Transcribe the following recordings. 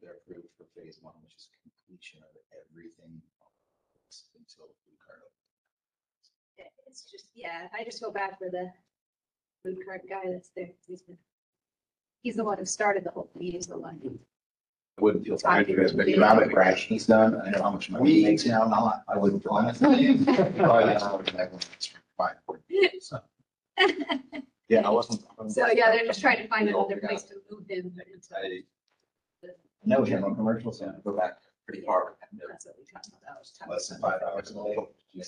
they're approved for phase one, which is completion of everything until food cart. It's just, yeah, I just feel bad for the food cart guy that's there. He's the one who started the whole thing. He's the one. I wouldn't feel bad I because agree. the amount of grass he's done, I know how much money he makes now, not, I wouldn't feel honestly. So, yeah, I wasn't. So, yeah, they're just trying to find another place to move him. I know him on commercials and I go back pretty far. That's what we talked about. Less than 5 hours away.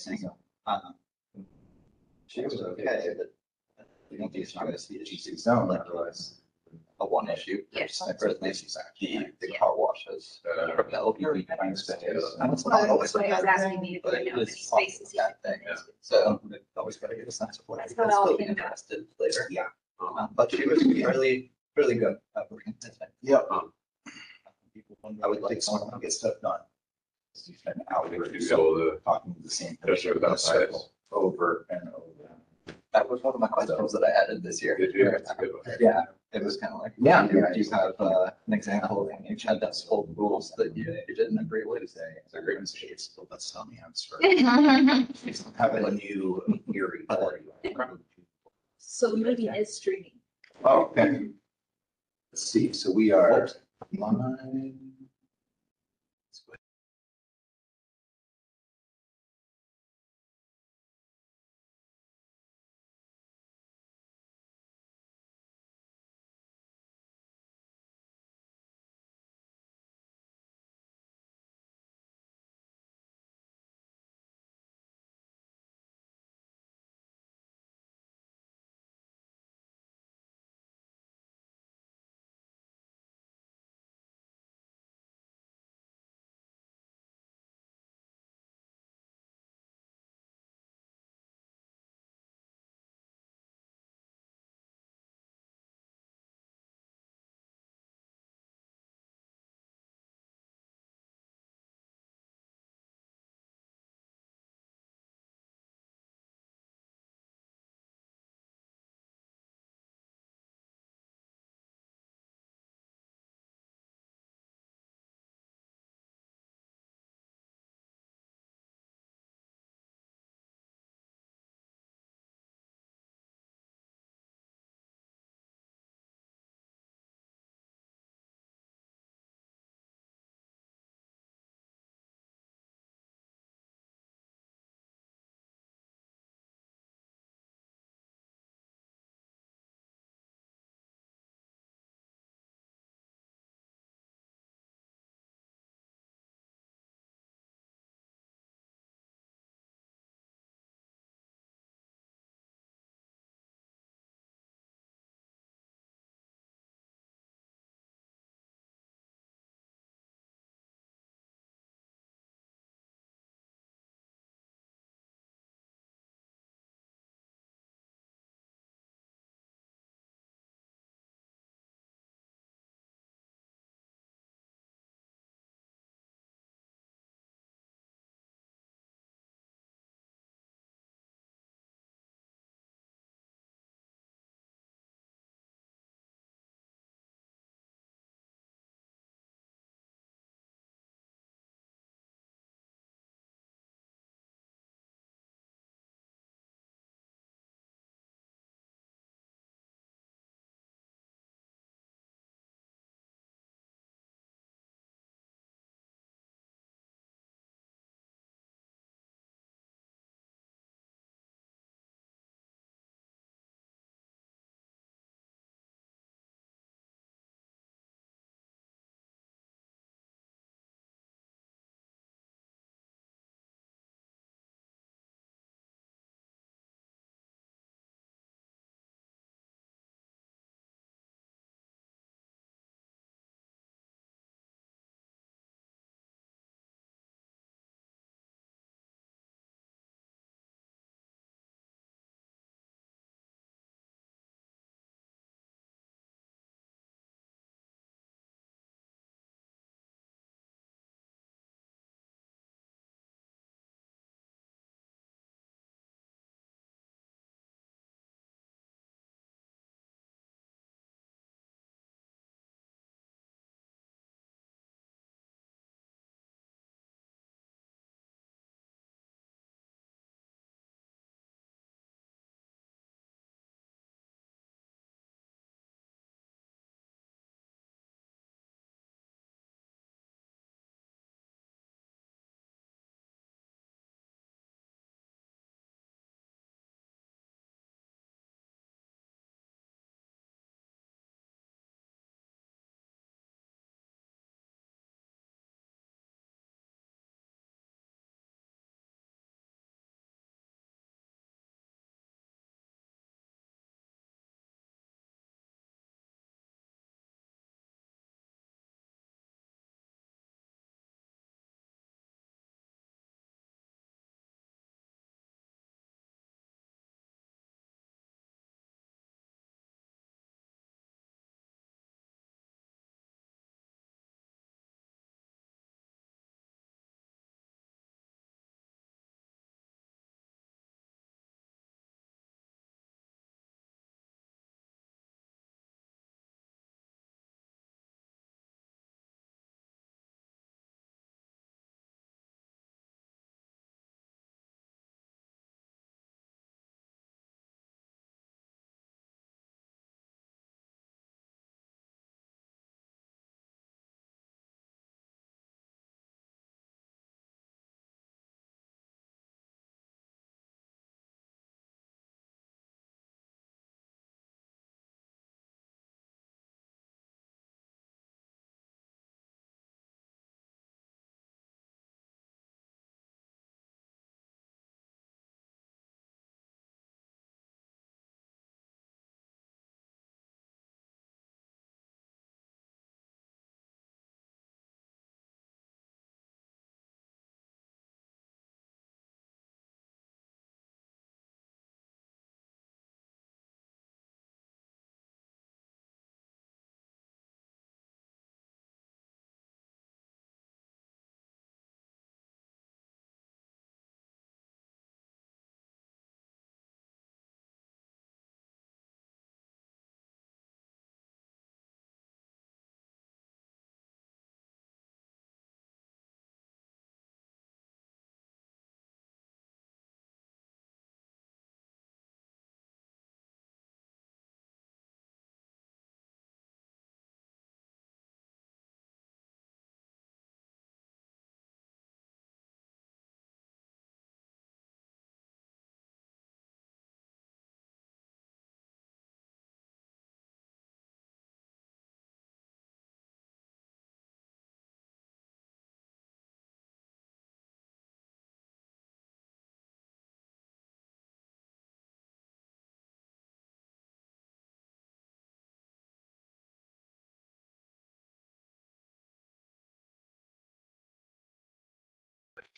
She was okay, but you don't think she's gonna see the GC zone like it was a one issue. Yes. I first place the car washes. From the LPP kind of space. And it's not always That's why he was asking me if but I it know how many is spaces. he that can thing. fit into. So always gotta get a sense of what. That's I'm not all still he knows. interested later. Yeah. But she was really, really good at working. Yeah. I would like someone to get stuff done. You spend hours talking to the same person about cycle over and over. That was one of my questions that I added this year. Yeah, it was kind of like, yeah, you have an example, and you had that old rules that you didn't agree with. It's a great mistake. Still, that's on the answer. Having a new theory. So the movie is streaming. Oh, okay. Let's see, so we are live.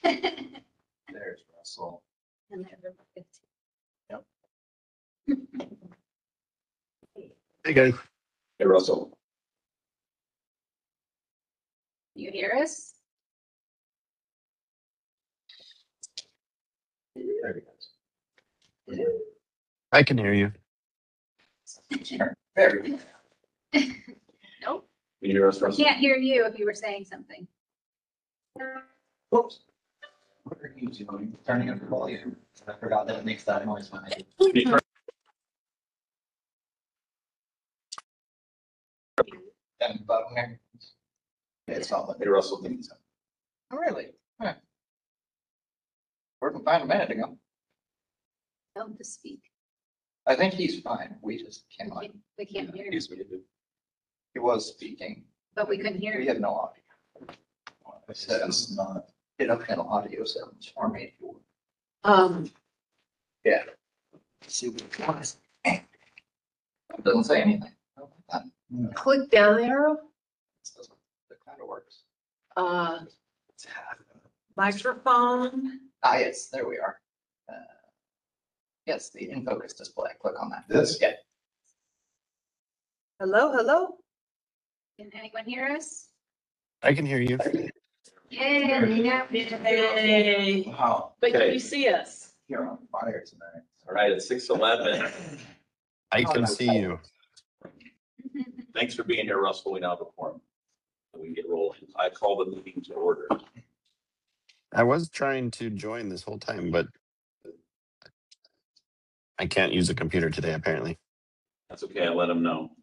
There's Russell. And there's Rebecca. Hey guys. Hey, Russell. You hear us? There he goes. I can hear you. Sure. Very good. Nope. Can you hear us, We Russell? can't hear you if you were saying something. Whoops. What are you doing? Turning up the volume. I forgot that it makes that noise when I. Can you turn- Down the bottom here. It's all. Hey, Russell. Oh, really? Huh. Working fine a minute ago. Tell him to speak. I think he's fine. We just cannot. We can't hear him, He's muted. He was speaking. but we couldn't hear We him. had no audio. I said it's not. Hit up channel audio settings for me. Yeah. See what it was. Doesn't say anything. Click down arrow, That kind of works. microphone. Ah, yes, there we are. Yes, the in focus display. Click on that. This? Yeah. Hello, hello. Can anyone hear us? I can hear you. Yeah. Hey, Wow. but can Okay. you see us? You're on fire tonight. All right, it's 6:11. I can see you. Thanks for being here, Russell. We now have a forum. We can get rolling. I call the meeting to order. I was trying to join this whole time, but I can't use a computer today, apparently. That's okay. I let him know.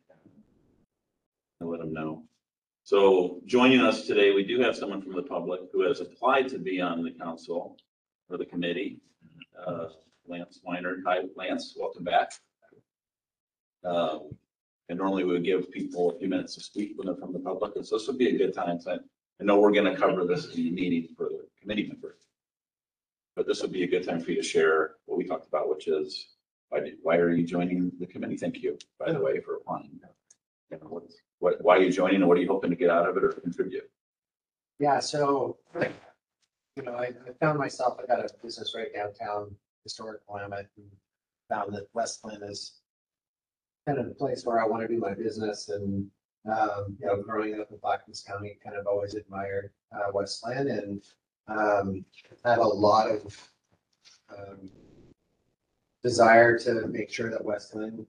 So joining us today, we do have someone from the public who has applied to be on the council or the committee. Lance Weiner. Hi, Lance. Welcome back. And normally we would give people a few minutes to speak when they're from the public. And so this would be a good time to, I know we're going to cover this in the meeting for the committee members. But this would be a good time for you to share what we talked about, which is why are you joining the committee? Thank you, by the way, for applying. You know, why are you joining and what are you hoping to get out of it or contribute? Yeah, so, I found myself, I got a business right downtown, historic Willamette, and found that West Lynn is kind of the place where I want to do my business and, growing up in Blackens County, kind of always admired, West Lynn and, had a lot of, desire to make sure that West Lynn,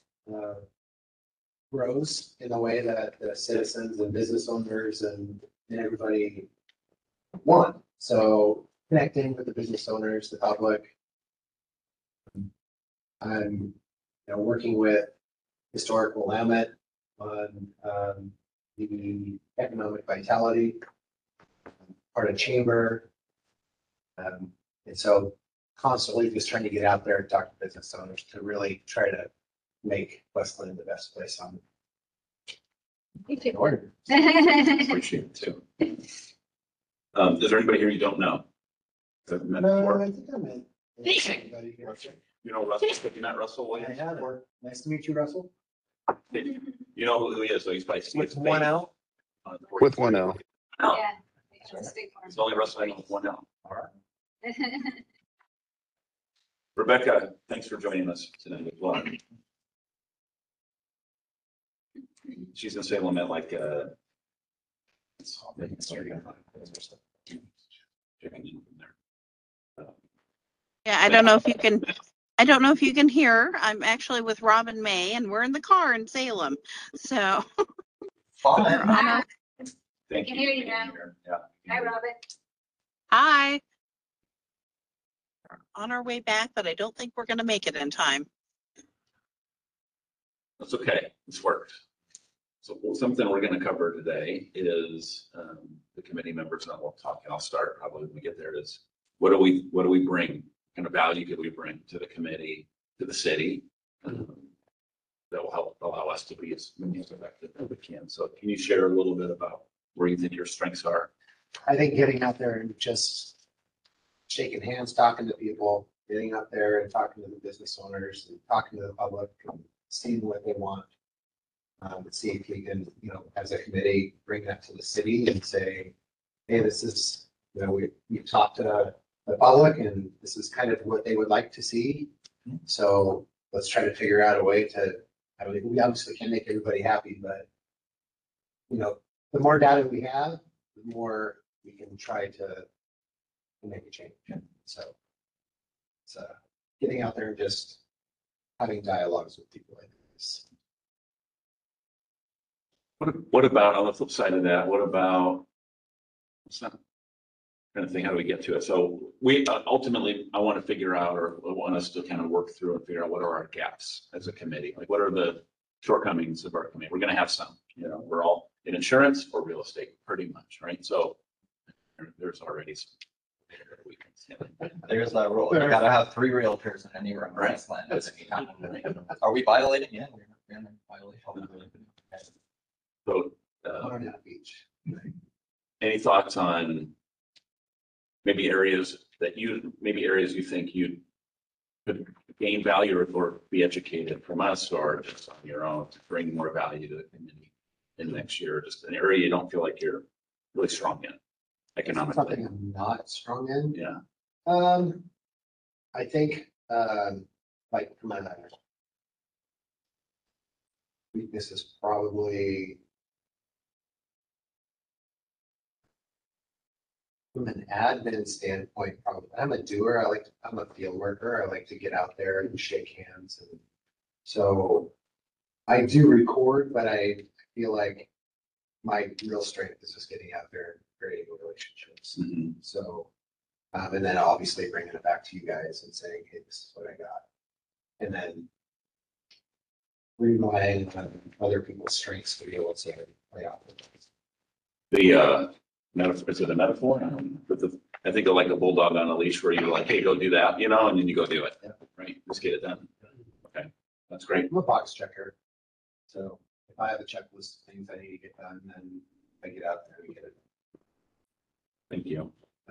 grows in a way that the citizens and business owners and everybody want. So connecting with the business owners, the public. I'm, working with Historic Willamette on the economic vitality, part of chamber. And so constantly just trying to get out there and talk to business owners to really try to make West Lynn the best place on in order. Appreciate it too. Is there anybody here you don't know? That I've met before? I think I met everybody here. You know Russell, have you met Russell I Williams? have. Nice to meet you, Russell. You know who he is, so he's by. With one L. With one L. Yeah. It's a big one. It's only Russell I know with one L. All right. Rebecca, thanks for joining us tonight as well. She's in Salem at like, Yeah, I don't know if you can hear. I'm actually with Robin May and we're in the car in Salem. So Fine. Hi, Thank can you. hear you now. Yeah. Robin. hi. We're on our way back, but I don't think we're going to make it in time. That's okay. This works. So something we're going to cover today is the committee members, and we'll talk, and I'll start probably when we get there, is what do we bring? What kind of value could we bring to the committee, to the city? That will help allow us to be as effective as we can. So can you share a little bit about where you think your strengths are? I think getting out there and just shaking hands, talking to people, getting out there and talking to the business owners and talking to the public and seeing what they want. See if we can, as a committee, bring that to the city and say, hey, this is we've talked to the public and this is kind of what they would like to see. So let's try to figure out a way to, I mean, we obviously can't make everybody happy, but the more data we have, the more we can try to make a change. So it's getting out there and just having dialogues with people like this. What about, on the flip side of that, what about, what's that? Trying to think, how do we get to it? So we ultimately, I want to figure out, or I want us to kind of work through and figure out what are our gaps as a committee? Like, what are the shortcomings of our committee? We're going to have some, we're all in insurance or real estate, pretty much, right? So there's already some. There's that rule. You gotta have 3 realtors in any room, right? Are we violating? Yeah, we're in violation. So, On that beach. any thoughts on maybe areas you think you could gain value or be educated from us, or just on your own to bring more value to the community in next year? Just an area you don't feel like you're really strong in economically. Something I'm not strong in. Yeah. I think, like my weakness is probably from an admin standpoint, probably, I'm a doer. I'm a field worker. I like to get out there and shake hands. And so I do record, but I feel like my real strength is just getting out there and creating relationships. Mhm. So, and then obviously bringing it back to you guys and saying, hey, this is what I got. And then relying on other people's strengths to be able to play off of those. The metaphor, is it a metaphor? I think of like a bulldog on a leash where you're like, hey, go do that, and then you go do it, right? Just get it done. Okay, that's great. I'm a box checker. So if I have a checklist of things I need to get done, then I get out there and get it. Thank you.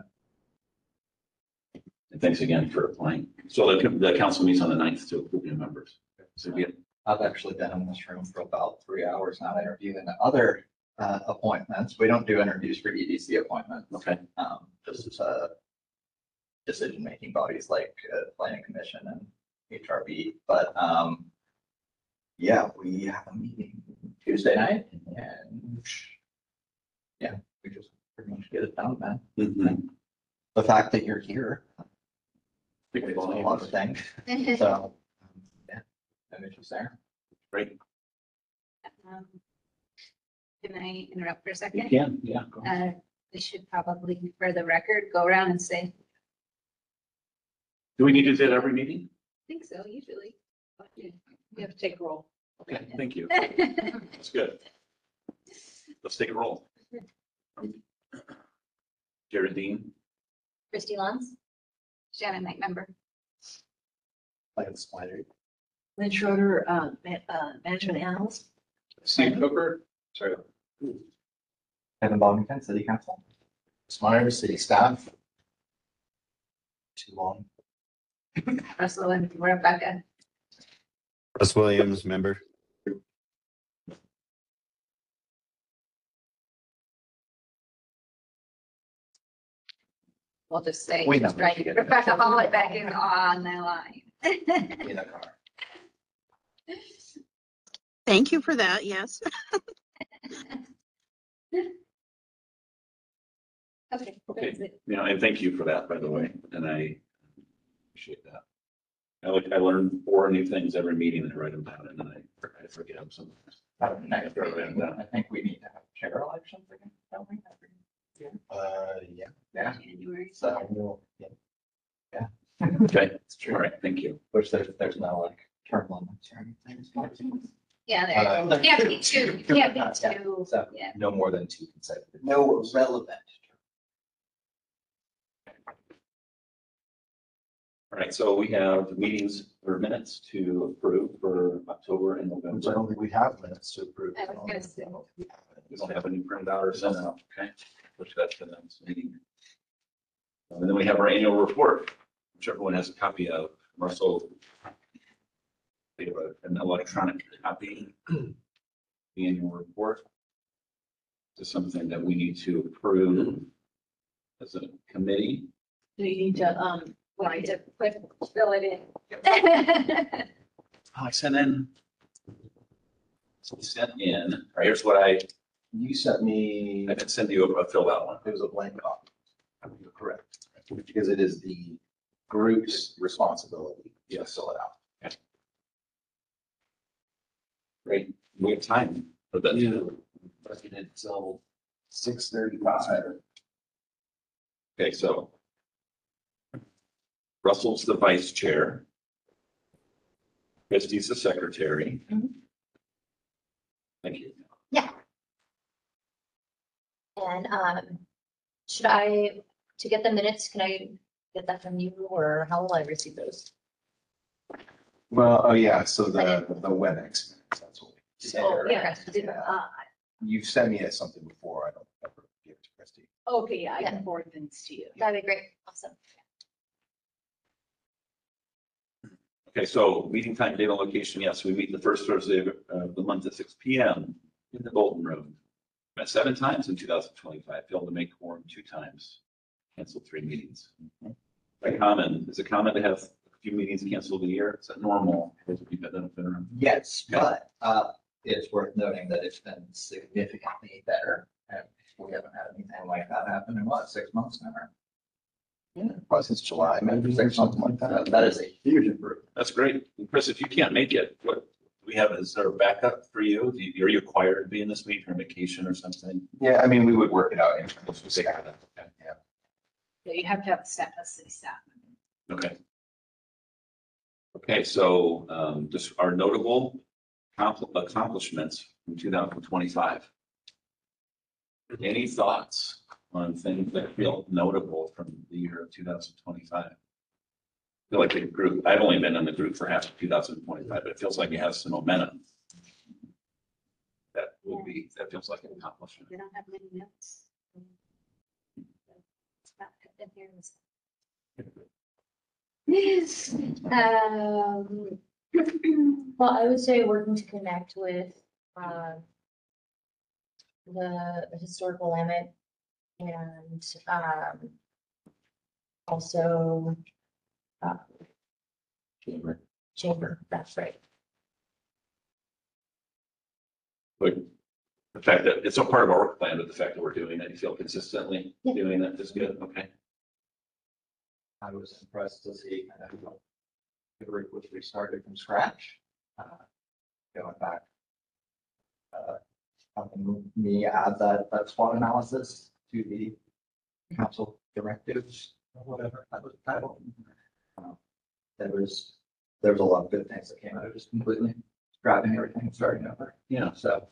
And thanks again for applying. So the council meets on the 9th to approve new members. So I've actually been in this room for about 3 hours now interviewing other appointments. We don't do interviews for EDC appointments. okay. Just decision-making bodies like Planning Commission and HRB. But yeah, we have a meeting Tuesday night and yeah, we just pretty much get it done, man. Mhm. The fact that you're here, Big it's a volume. lot of things. So yeah, no issues there. Great. Can I interrupt for a You second? can, yeah. Go ahead. We should probably, for the record, go around and say, I Do we need to do that every meeting? think so, usually. We have to take a roll. Okay, thank you. That's good. Let's take a roll. Jared Dean, Christy Luns, Shannon Knight member. Lance Slider. Lynn Schroeder, management analyst. Steve Cooper, Sorry. Kevin Bonington, City Council. Smyer, city staff. Too long. Russell and Rebecca. Russ Williams, member. We'll just say, We know. right, Rebecca Holloway is on the line. In a car. Thank you for that. Yes. Okay. Okay. that's it. and thank you for that, by the way, and I appreciate that. I learn 4 new things every meeting and I write them down, and then I forget them sometimes. Next meeting, I think we need to have chair elections again, don't we? Yeah. Yeah, January. so, yeah. Okay, It's true. all right, thank you. Which there's no like term limits or anything. Yeah, there. Can't be two. Can't be two. So Yeah. no more than 2 consecutive. No relevant. All right, so we have meetings or minutes to approve for October and November. don't think we have minutes to approve. I was gonna say. We don't have any printed out or sent out, okay? Which that's the next meeting. And then we have our annual report, which everyone has a copy of. Russell, we have an electronic copy. The annual report. This is something that we need to approve as a committee. Do you need to, Wanting to fill it in. I sent in. Here's what I You sent me, can send you a filled out one. it was a blank copy. You're correct. Because it is the group's responsibility to fill it out. Great. We have time for that. Budgeted till 6:35. Okay, so Russell's the vice chair. Christie's the secretary. Mhm. Thank you. And should I, to get the minutes, can I get that from you or how will I receive those? Well, oh yeah, so the WebEx. That's what we said. oh, yeah. You sent me something before. I don't ever give it to Christie. Okay, yeah, I Yeah. can forward things to you. That'd be great. Awesome. Okay, so meeting time, date, and location. Yes, we meet the first Thursday of the month at 6 p.m. in the Bolton Room. Met 7 times in 2025, failed to make quorum 2 times, canceled 3 meetings. Is it common to have a few meetings canceled a year? Is that normal? Yes, but it's worth noting that it's been significantly better. And we haven't had anything like that happen in what, 6 months now? Yeah, probably since July, maybe 6 months, something like that. That is a huge improvement. That's great. And Chris, if you can't make it, what we have, is there a backup for you? Are you required to be in this meeting or vacation or something? Yeah, I mean, we would work it out in terms of staff. Yeah. Yeah, you have to have staff, a city staff. Okay. Okay, so just our notable accomplishments in 2025. Any thoughts on things that feel notable from the year of 2025? I feel like the group, I've only been in the group for half of 2025, but it feels like it has some momentum. That feels like an accomplishment. We don't have many notes. It's not in here. Yes. Well, I would say working to connect with the historical limit and also chamber, that's right. But the fact that it's a part of our work plan, but the fact that we're doing it, you feel consistently Yeah. doing it is good. Okay. I was impressed to see kind of the group which we started from scratch. Going back. Having me add that SWOT analysis to the council directives or whatever that was titled. There was a lot of good things that came out of just completely scrapping everything and starting over. Yeah. So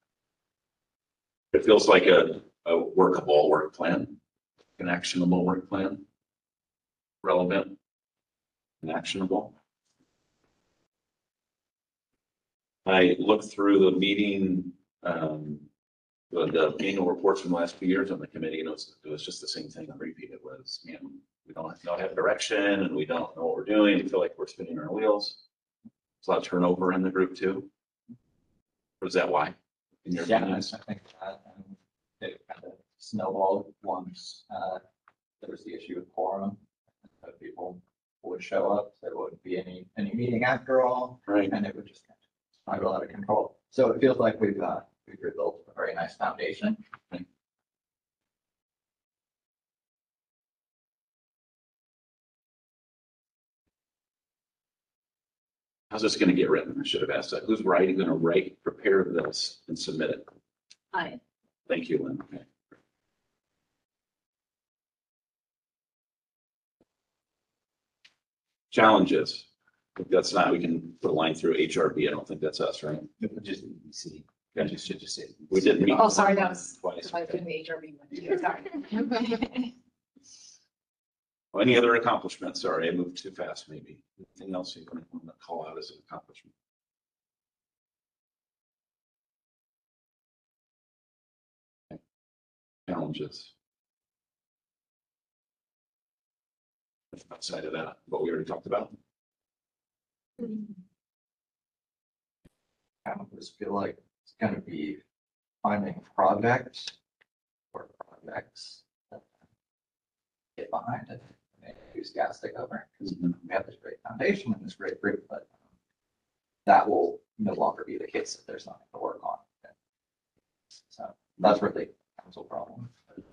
It feels like a workable work plan, an actionable work plan, relevant and actionable. I looked through the meeting, the annual reports from the last few years on the committee, and it was just the same thing. I repeat, it was, man, we don't have direction and we don't know what we're doing. We feel like we're spinning our wheels. There's a lot of turnover in the group too. Or is that why? In your yeah, opinion? I think that it kind of snowballed once there was the issue with quorum. People would show up, there wouldn't be any meeting after all, Right. and it would just spiral out of control. So it feels like we've rebuilt a very nice foundation. How's this going to get written? I should have asked that. Who's going to prepare this and submit it? I, Thank you, Lynn. Okay. Challenges. If that's not, we can put a line through HRB. I don't think that's us, right? It would just be EC. Okay. You should just say. We did meet. oh, sorry, that was, Twice. I was doing the HRB one too, sorry. Well, any other accomplishments? Sorry, I moved too fast, maybe. Anything else you want to call out as an accomplishment? Okay. Challenges. Outside of that, what we already talked about. I just feel like it's gonna be finding projects or projects that get behind it and use gas take over. Because Mhm. we have this great foundation and this great group, but that will no longer be the case if there's nothing to work on. So that's really the council problem.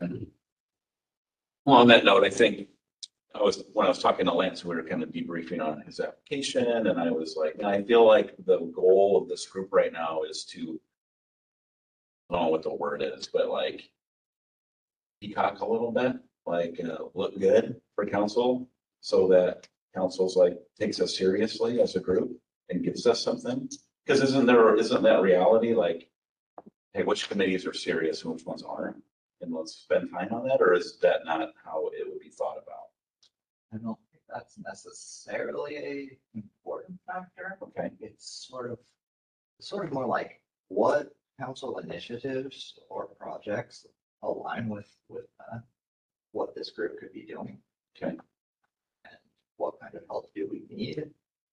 Well, on that note, I think when I was talking to Lance, we were kind of debriefing on his application, and I was like, I feel like the goal of this group right now is to, I don't know what the word is, but like peacock a little bit, like look good for council, so that council's like takes us seriously as a group and gives us something. Because isn't that reality? Like, hey, which committees are serious and which ones aren't? And let's spend time on that, or is that not how it would be thought about? I don't think that's necessarily a important factor. Okay. It's sort of more like what council initiatives or projects align with what this group could be doing. Okay. And what kind of help do we need?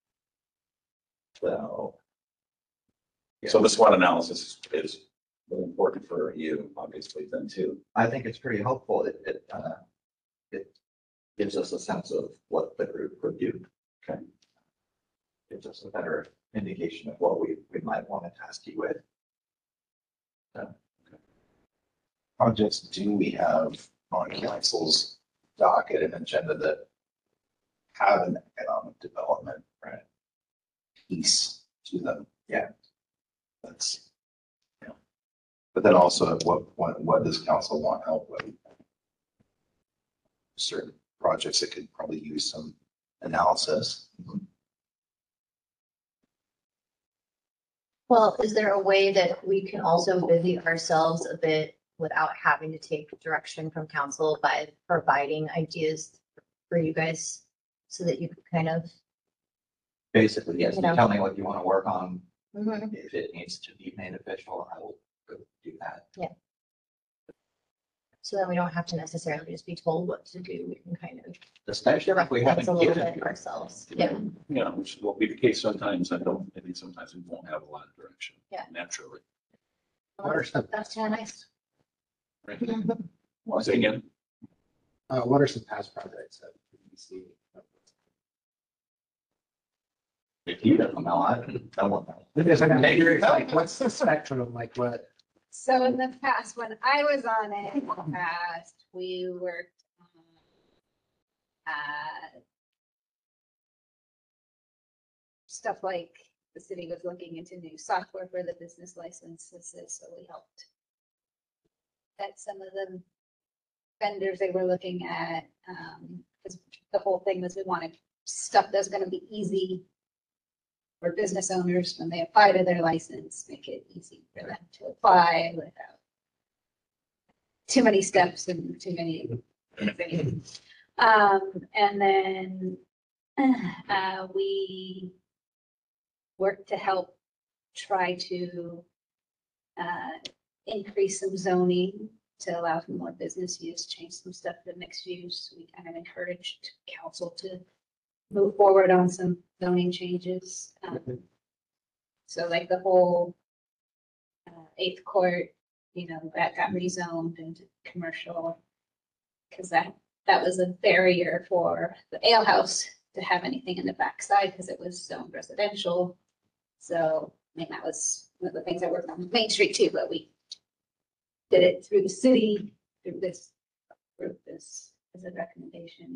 So. So the SWOT analysis is really important for you, obviously, then too. I think it's pretty helpful. It gives us a sense of what the group would do. Okay. Gives us a better indication of what we might want to task you with. Projects do we have on council's docket and agenda that have an economic development, right, piece to them? Yeah. That's, But then also, what does council want help with? Certain projects that could probably use some analysis. Well, is there a way that we can also busy ourselves a bit without having to take direction from council by providing ideas for you guys so that you can kind of, basically, yes, you You know. tell me what you want to work on. Mhm. If it needs to be made official, I will go do that. so that we don't have to necessarily just be told what to do. We can kind of Especially if direct we things haven't a little given. bit ourselves. Yeah. Yeah, which will be the case sometimes. I think sometimes we won't have a lot of direction. Yeah. Naturally. What are some, That's kind of nice. Right? Say again? what are some past projects that you see? No, I want that. Because I'm curious, like, what's the spectrum, like what? So in the past, when I was on it, in the past, we worked on stuff like the city was looking into new software for the business licenses, so we helped at some of the vendors they were looking at. Because the whole thing was we wanted stuff that's going to be easy for business owners when they apply to their license, make it easy for them to apply without too many steps and too many things. And then we worked to help try to increase some zoning to allow for more business use, change some stuff to mixed use. We kind of encouraged council to move forward on some zoning changes. So like the whole 8th Court, that got rezoned into commercial. Because that was a barrier for the ale house to have anything in the backside because it was zoned residential. So, I mean, that was one of the things I worked on Main Street too, but we did it through the city, through this as a recommendation.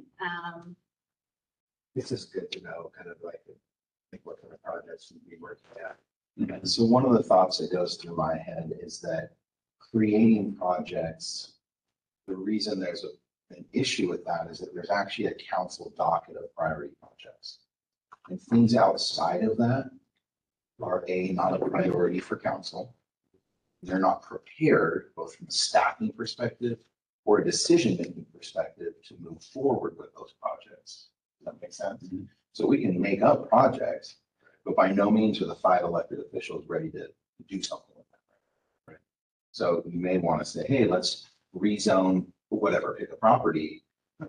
This is good to know, kind of like what kind of projects you'd be working at. And so one of the thoughts that goes through my head is that creating projects, the reason there's an issue with that is that there's actually a council docket of priority projects. And things outside of that are not a priority for council. They're not prepared, both from a staffing perspective or a decision-making perspective, to move forward with those projects. Does that make sense? Mhm. So we can make up projects, but by no means are the 5 elected officials ready to do something with that. Right? So you may want to say, hey, let's rezone whatever, pick a property.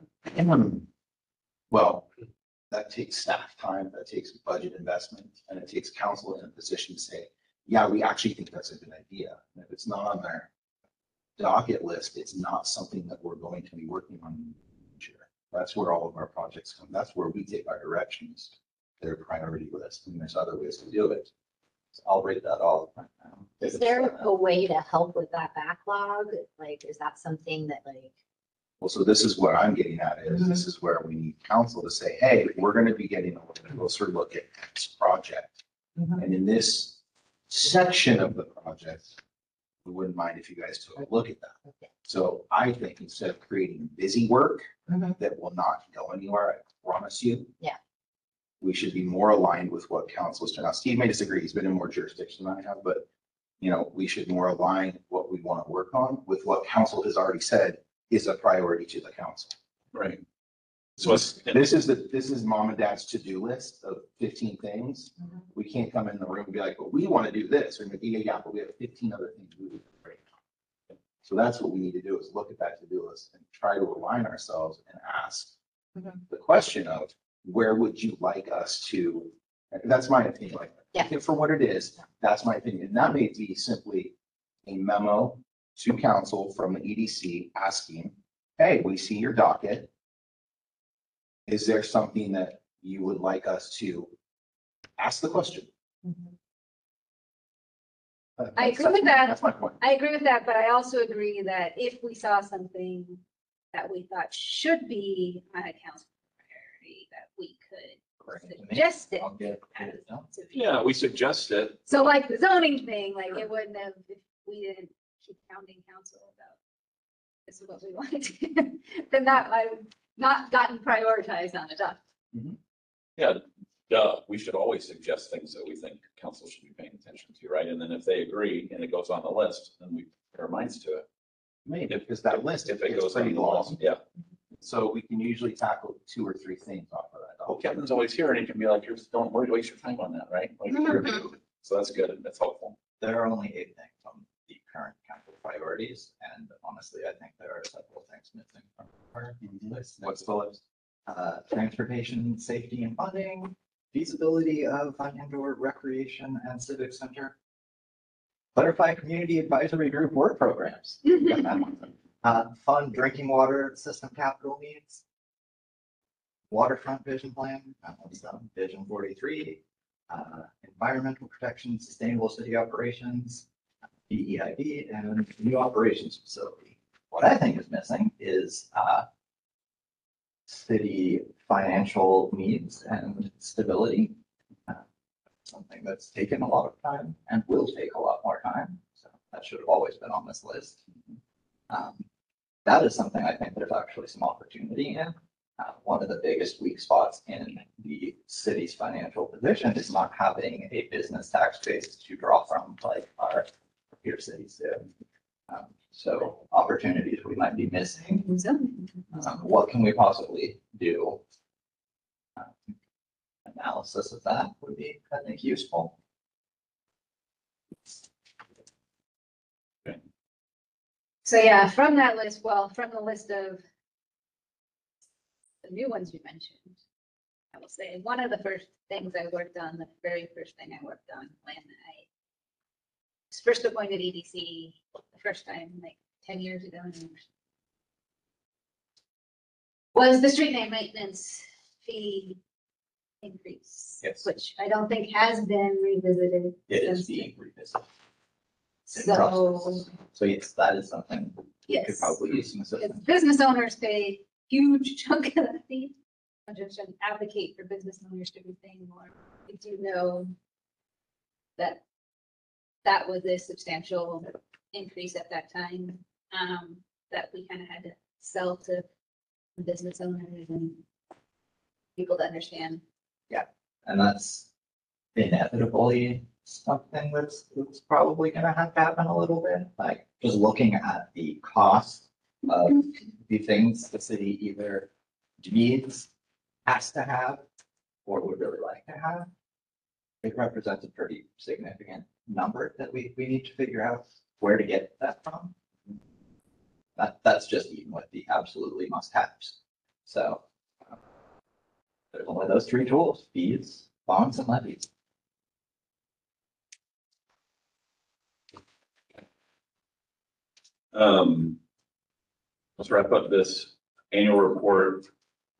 Well, that takes staff time, that takes budget investment, and it takes council in a position to say, yeah, we actually think that's a good idea. And if it's not on their docket list, it's not something that we're going to be working on in the future. That's where all of our projects come. That's where we take our directions. Their priority list, and there's other ways to do it. So I'll rate that all right now. Is there a way to help with that backlog? Like, is that something that like, Well, so this is what I'm getting at is this is where we need council to say, hey, we're going to be getting a little bit closer look at X project. And in this section of the project, we wouldn't mind if you guys took a look at that. Okay. So I think instead of creating busy work Mhm. that will not go anywhere, I promise you. Yeah. We should be more aligned with what council is doing. Now, Steve may disagree. He's been in more jurisdiction than I have, but we should more align what we want to work on with what council has already said is a priority to the council. Right. So it's, This is mom and dad's to-do list of 15 things. Mhm. We can't come in the room and be like, well, we want to do this, or yeah, but we have 15 other things we do right now. So that's what we need to do is look at that to-do list and try to align ourselves and ask Mhm. the question of where would you like us to, and that's my opinion, like, Yeah. take it for what it is, that's my opinion. And that may be simply a memo to council from the EDC asking, hey, we see your docket. Is there something that you would like us to ask the question? Mhm. I agree with that. That's my point. I agree with that, but I also agree that if we saw something that we thought should be on a council priority, that we could suggest it. I'll get it done. yeah, we suggest it. So like the zoning thing, like it wouldn't have, if we didn't keep counting council about this is what we wanted, then that might have not gotten prioritized on a doc. Yeah, duh, we should always suggest things that we think council should be paying attention to, right? And then if they agree and it goes on the list, then we put our minds to it. Maybe, because that list, If it it's goes on pretty the long. list, yeah. So we can usually tackle 2 or 3 things off of that. Oh, Kevin's always here and he can be like, "You're don't waste your time on that, right?" Like, so that's good. That's helpful. There are only 8 things on the current capital priorities, and honestly, I think there are several things missing from our list. What's the list? Transportation, safety and funding, feasibility of indoor recreation and civic center. Clarify community advisory group work programs. Got that one. Fund drinking water system capital needs. Waterfront vision plan, that one's done. Vision 43. Environmental protection, sustainable city operations, DEIB, and new operations facility. What I think is missing is city financial needs and stability. Something that's taken a lot of time and will take a lot more time. So that should have always been on this list. That is something I think there's actually some opportunity in. One of the biggest weak spots in the city's financial position is not having a business tax base to draw from like our peer cities do. So opportunities we might be missing. What can we possibly do? Analysis of that would be, I think, useful. So yeah, from that list, well, from the list of the new ones you mentioned, I will say one of the first things I worked on, the very first thing I worked on when I was first appointed EDC, the first time, like 10 years ago, was the street name maintenance fee increase. Yes. Which I don't think has been revisited. It is since being revisited. in So, process. So yes, that is something we could yes. probably use some If assistance. business owners pay huge chunk of the fee. I just shouldn't advocate for business owners to be paying more. I do know that that was a substantial increase at that time, that we kind of had to sell to business owners and people to understand. And that's inevitably something that's probably gonna have to happen a little bit, like just looking at the cost of the things the city either needs, has to have, or would really like to have. It represents a pretty significant number that we need to figure out where to get that from. That's just even with the absolutely must-haves. So there's only those 3 tools: fees, bonds, and levies. Let's wrap up this annual report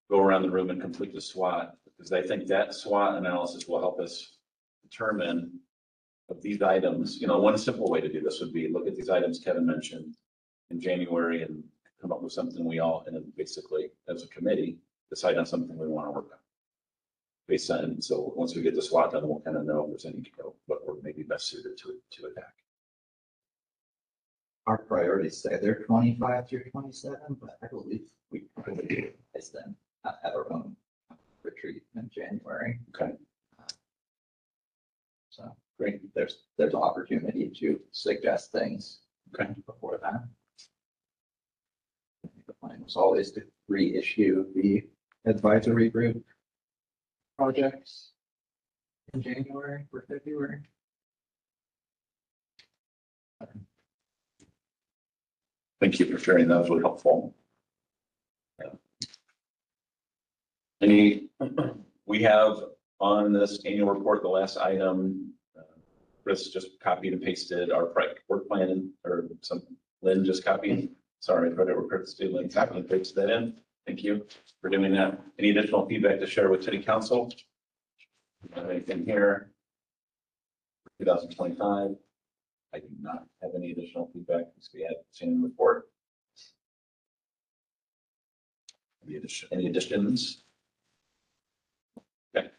go around the room and complete the SWOT, because I think that SWOT analysis will help us determine of these items. You know, one simple way to do this would be look at these items Kevin mentioned in January and come up with something we all, and then basically as a committee, decide on something we want to work on. Based on, so once we get the SWOT done, we'll kind of know if there's any, what we're maybe best suited to attack. Our priorities say they're 25 through 27, but I believe we probably do is then have our own retreat in January. Okay, So great. there's opportunity to suggest things Okay. before that. The plan was always to reissue the advisory group projects in January or February. Thank you for sharing. That was really helpful. Yeah. We have on this annual report, the last item, Chris just copied and pasted our work plan, or Lynn just copied. Sorry, credit where Chris did. Lynn copied and pasted that in. Thank you for doing that. Any additional feedback to share with City Council? Anything here? 2025. I do not have any additional feedback because we had seen the report. Any additions? Okay.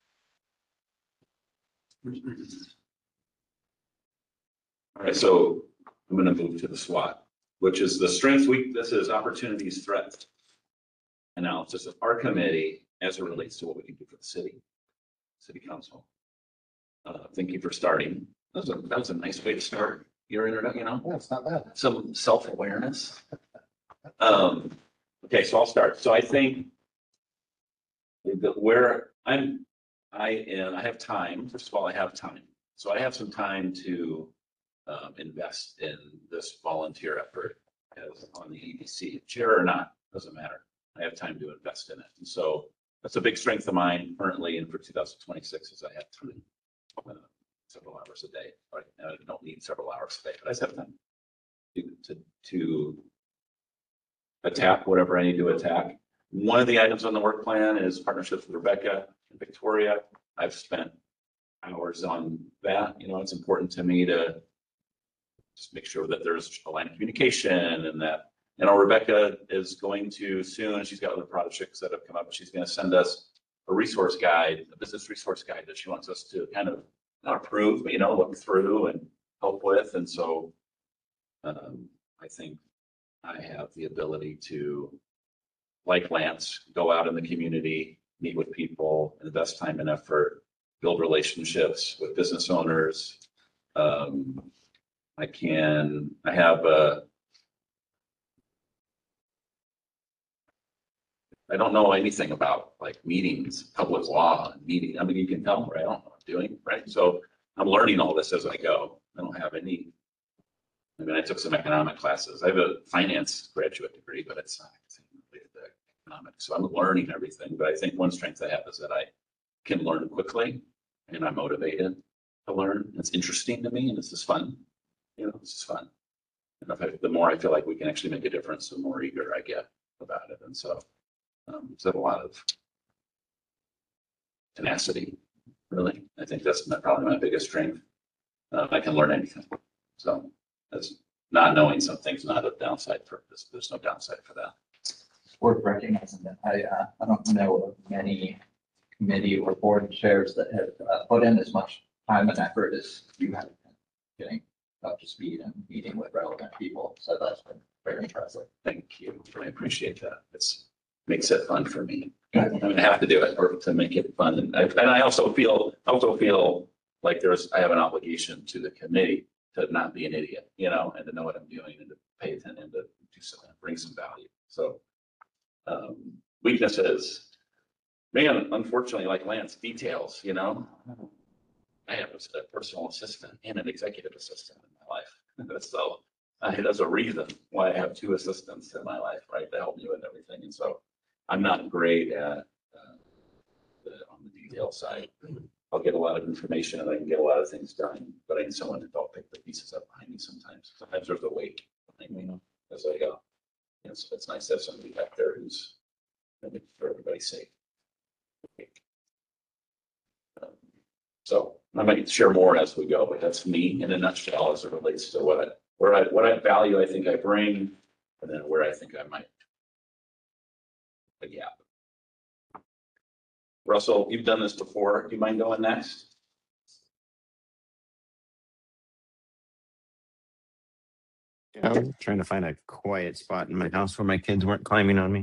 All right, so I'm going to move to the SWOT, which is the strengths, weaknesses, opportunities, threats analysis of our committee as it relates to what we can do for the city council. Thank you for starting. That was a nice way to start your introduction, you know? Yeah, it's not bad. Some self-awareness. Okay, so I'll start. So I think that where I have time. First of all, I have time. So I have some time to invest in this volunteer effort as on the EDC, chair or not, doesn't matter. I have time to invest in it. And so that's a big strength of mine currently, and for 2026 is I have time. Several hours a day. Right? I don't need several hours a day, but I just have time to attack whatever I need to attack. One of the items on the work plan is partnerships with Rebecca and Victoria. I've spent hours on that. You know, it's important to me to just make sure that there's a line of communication and that, you know, Rebecca is going to soon, she's got other projects that have come up, but she's going to send us a resource guide, a business resource guide that she wants us to kind of not approve, but, you know, look through and help with. And so I think I have the ability to, like Lance, go out in the community, meet with people, invest time and effort, build relationships with business owners. I don't know anything about like meetings, public law, meeting. I mean, you can tell, right? I don't know what I'm doing, right? So I'm learning all this as I go. I don't have any. I mean, I took some economic classes. I have a finance graduate degree, but it's not related to economics. So I'm learning everything. But I think one strength I have is that I can learn quickly, and I'm motivated to learn. It's interesting to me, and this is fun. You know, this is fun. And the more I feel like we can actually make a difference, the more eager I get about it. And so there's a lot of tenacity, really. I think that's probably my biggest strength. I can learn anything. So that's not knowing something's not a downside for this. There's no downside for that. Worth recognizing that I don't know of many committee or board chairs that have put in as much time and effort as you have getting up to speed and meeting with relevant people. So that's been very impressive. Thank you. I appreciate that. Makes it fun for me. I mean, I have to do it or to make it fun. And I also feel like I have an obligation to the committee to not be an idiot, you know, and to know what I'm doing and to pay attention and to do something, bring some value. So weaknesses, man, unfortunately, like Lance, details, you know, I have a personal assistant and an executive assistant in my life. So there's a reason why I have two assistants in my life, right, to help me with everything. And so I'm not great at on the detail side. I'll get a lot of information and I can get a lot of things done, but I need someone to help pick the pieces up behind me sometimes. Sometimes there's a weight behind me, you know, as I go. It's nice to have somebody back there who's for everybody's sake. So I might share more as we go, but that's me in a nutshell as it relates to what I value, I think I bring, and then where I think I might. But yeah. Russell, you've done this before. Do you mind going next? Yeah, I'm trying to find a quiet spot in my house where my kids weren't climbing on me.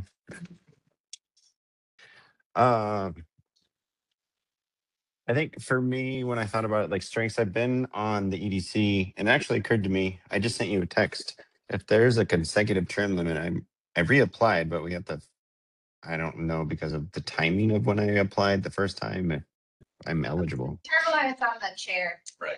I think for me, when I thought about like strengths, I've been on the EDC, and it actually occurred to me, I just sent you a text. If there's a consecutive term limit, I reapplied, but we have to, I don't know because of the timing of when I applied the first time, if I'm eligible. Term limits on the chair. Right.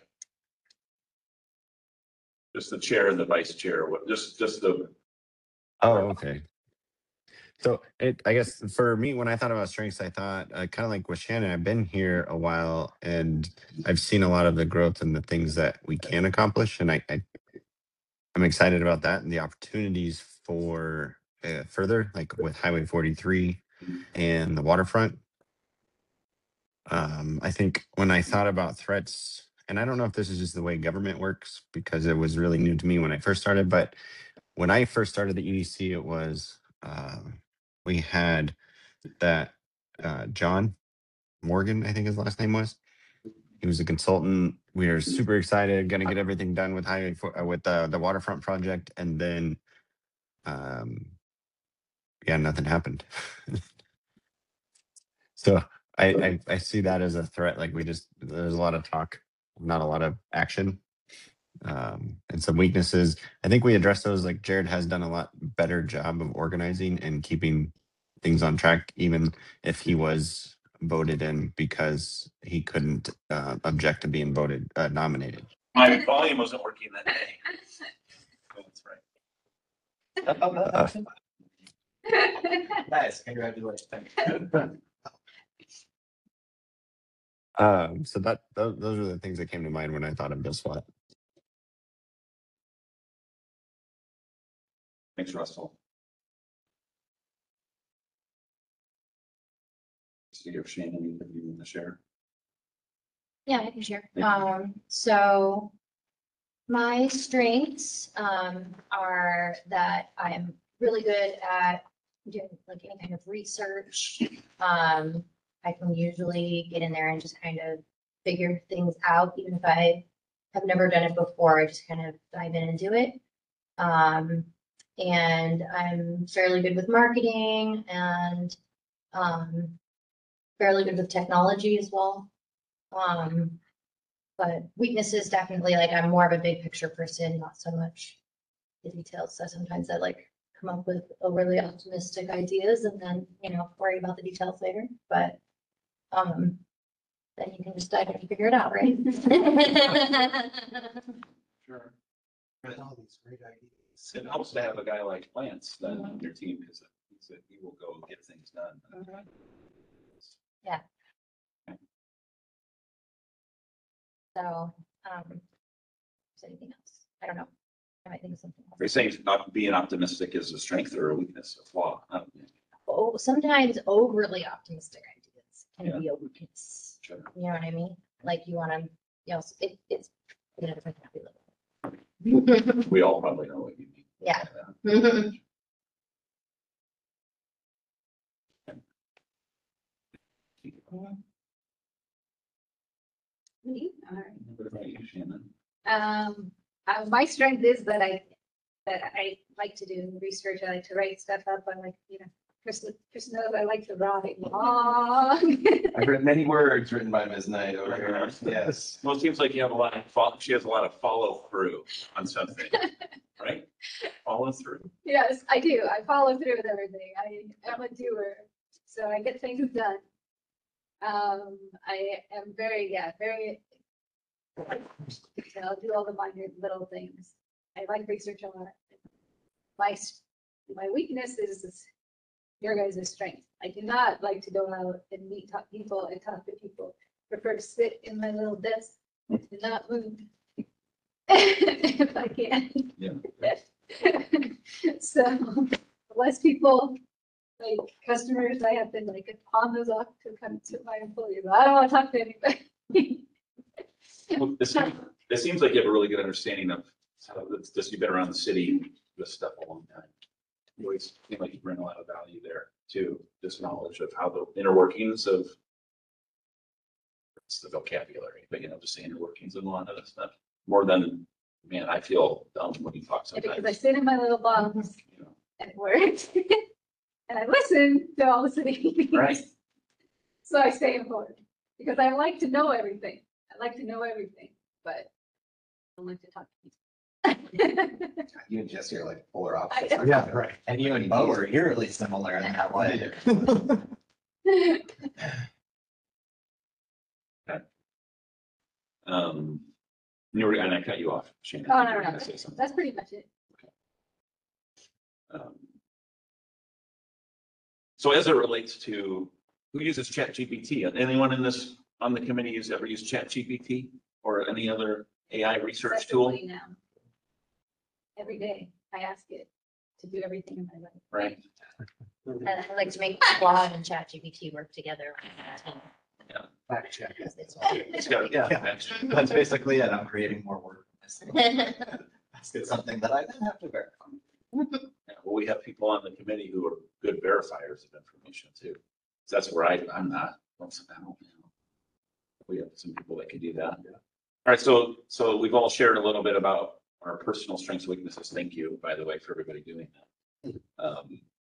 Just the chair and the vice chair, just the. Oh, okay. So I guess for me, when I thought about strengths, I thought kind of like with Shannon, I've been here a while and I've seen a lot of the growth and the things that we can accomplish. And I'm excited about that and the opportunities for further, like with Highway 43 and the waterfront. I think when I thought about threats, and I don't know if this is just the way government works because it was really new to me when I first started, but when I first started the EDC, it was we had that John Morgan, I think his last name was. He was a consultant. We were super excited, going to get everything done with with the waterfront project, and then, yeah, nothing happened. So I see that as a threat. Like there's a lot of talk, not a lot of action, and some weaknesses. I think we addressed those. Like Jared has done a lot better job of organizing and keeping things on track, even if he was voted in because he couldn't object to being nominated. My volume wasn't working that day. That's right. Nice, congratulations. So those are the things that came to mind when I thought of Bill Swat. Thanks, Russell. See if Shannon, you want to share. Yeah, I can share. So my strengths are that I'm really good at doing like any kind of research. I can usually get in there and just kind of figure things out, even if I have never done it before. I just kind of dive in and do it. And I'm fairly good with marketing and fairly good with technology as well. But weaknesses definitely, like I'm more of a big picture person, not so much the details. So sometimes I like come up with overly optimistic ideas and then, worry about the details later. But then you can just dive in and figure it out, right? Sure. All these great ideas. It helps to have a guy like Lance then on your team because he will go get things done. Yeah. So, is there anything else? I don't know. I might think of something else. You're saying not being optimistic is a strength or a weakness, a flaw? Oh, sometimes overly optimistic ideas can be a weakness. Sure. You know what I mean? Like you want to, it's in a different level. We all probably know what you mean. Yeah. Me? All right. What about you, Shannon? My strength is that I like to do research. I like to write stuff up. I like, Chris knows I like to write long. I've read many words written by Ms. Knight over here. Yes. Well, it seems like you have she has a lot of follow through on something, right? Follow through. Yes, I do. I follow through with everything. I am a doer, so I get things done. I am very. I'll do all the minor little things. I like research a lot. My weakness is your guys' strength. I do not like to go out and meet people and talk to people. I prefer to sit in my little desk and not move if I can. Yeah. So less people like customers, I have been like pawn those off to come to my employees. I don't want to talk to anybody. Well, it seems like you have a really good understanding of how this, you've been around the city, this stuff a long time. You always seem like you bring a lot of value there too, just knowledge of how the inner workings of, it's the vocabulary, but you know, just the inner workings of a lot of this stuff. More than, man, I feel dumb when you talk Because I sometimes. sit in my little box You know, and work and I listen to all the city meetings. Right. So I stay informed because I like to know everything. I like to know everything, but I don't like to talk to people. You and Jesse are like polar I opposites. know. Yeah, right. And you and Bo are eerily similar in that way. you were, and I cut you off, Shannon. Oh, You no, were no, gonna say something. that's pretty much it. So as it relates to, who uses ChatGPT? Anyone in this, on the committee has ever used ChatGPT or any other AI research tool? Effectively now. Every day I ask it to do everything in my life. Right? And I like to make Claude and ChatGPT work together on a team. Fact check. It's got, Yeah. that's- That's basically it. I'm creating more work. That's good, something that I then have to verify. yeah, well, we have people on the committee who are good verifiers of information too. So that's where I'm not. I don't know. We have some people that can do that. All right, so we've all shared a little bit about our personal strengths and weaknesses. Thank you, by the way, for everybody doing that.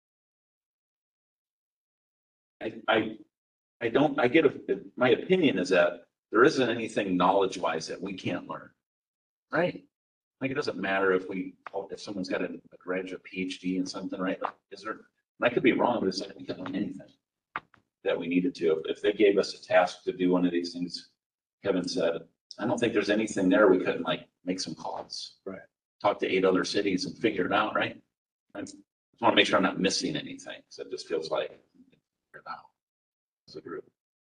I get my opinion is that there isn't anything knowledge-wise that we can't learn, right? Like, it doesn't matter if someone's got a graduate PhD in something, right? Like, and I could be wrong, but it's like we can learn anything that we needed to. If they gave us a task to do one of these things, Kevin said, I don't think there's anything there we couldn't like make some calls. Right. Talk to 8 other cities and figure it out, right? I just want to make sure I'm not missing anything. So it just feels like figure it out as a group.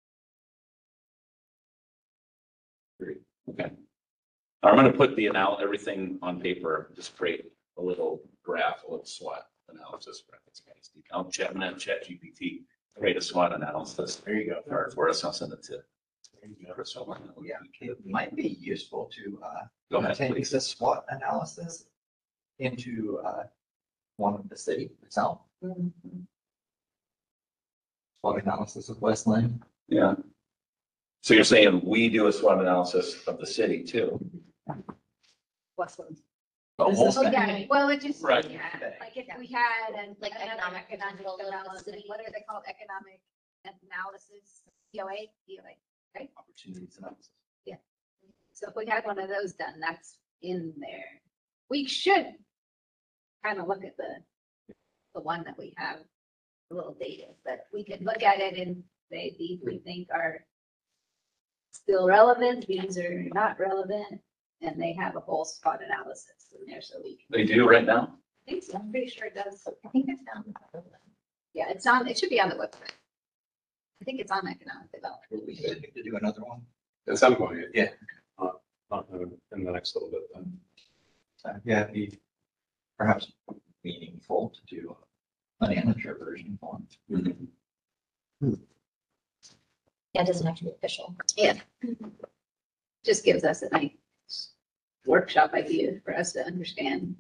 Great. Okay. I'm going to put everything on paper, just create a little graph, a little SWOT analysis. I'll chat GPT, create a SWOT analysis. There you go. For us, I'll send it to Chris. Yeah, it might be useful to Go ahead, take please. the SWOT analysis into one of the city itself. SWOT analysis of Westland. Yeah. So you're saying we do a SWOT analysis of the city too? Westland. The whole Oh, thing? yeah, well, it just, Right. yeah, like if we had an Like another economic economic potential of the development, city. what are they called? Economic analysis, EOA, right? Opportunities analysis. So if we had one of those done, that's in there. We should kind of look at the one that we have, a little dated, but we could look at it and say, these we think are still relevant, these are not relevant, and they have a whole SWOT analysis in there, so we can. They do right now? I think so, I'm pretty sure it does. I think it's down. Yeah, it's on, it should be on the website. I think it's on economic development. We could do another one. At some point. Yeah. In the next little bit then. Yeah, it'd be perhaps meaningful to do a manager version one. Yeah, it doesn't have to be official. Just gives us a nice workshop idea for us to understand,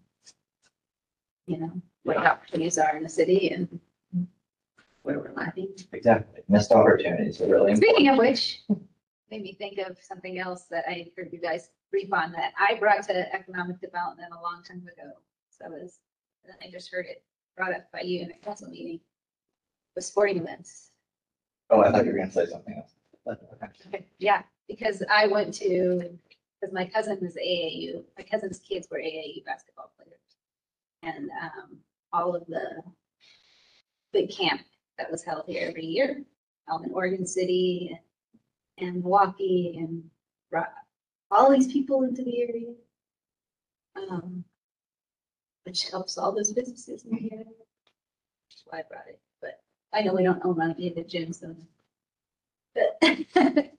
what the opportunities are in the city and where we're lacking. Exactly. Missed opportunities are really important. Speaking of which, made me think of something else that I heard you guys brief on that I brought to economic development a long time ago. So and then I just heard it brought up by you in a council meeting, with sporting events. Oh, I thought you were gonna say something else. But, okay. Yeah, because I went to, because my cousin was AAU, my cousin's kids were AAU basketball players. And all of the big camp that was held here every year, out in Oregon City and Milwaukee and brought all these people into the area. Which helps all those businesses in the area. That's why I brought it, but I know we don't own any of the gyms, so. But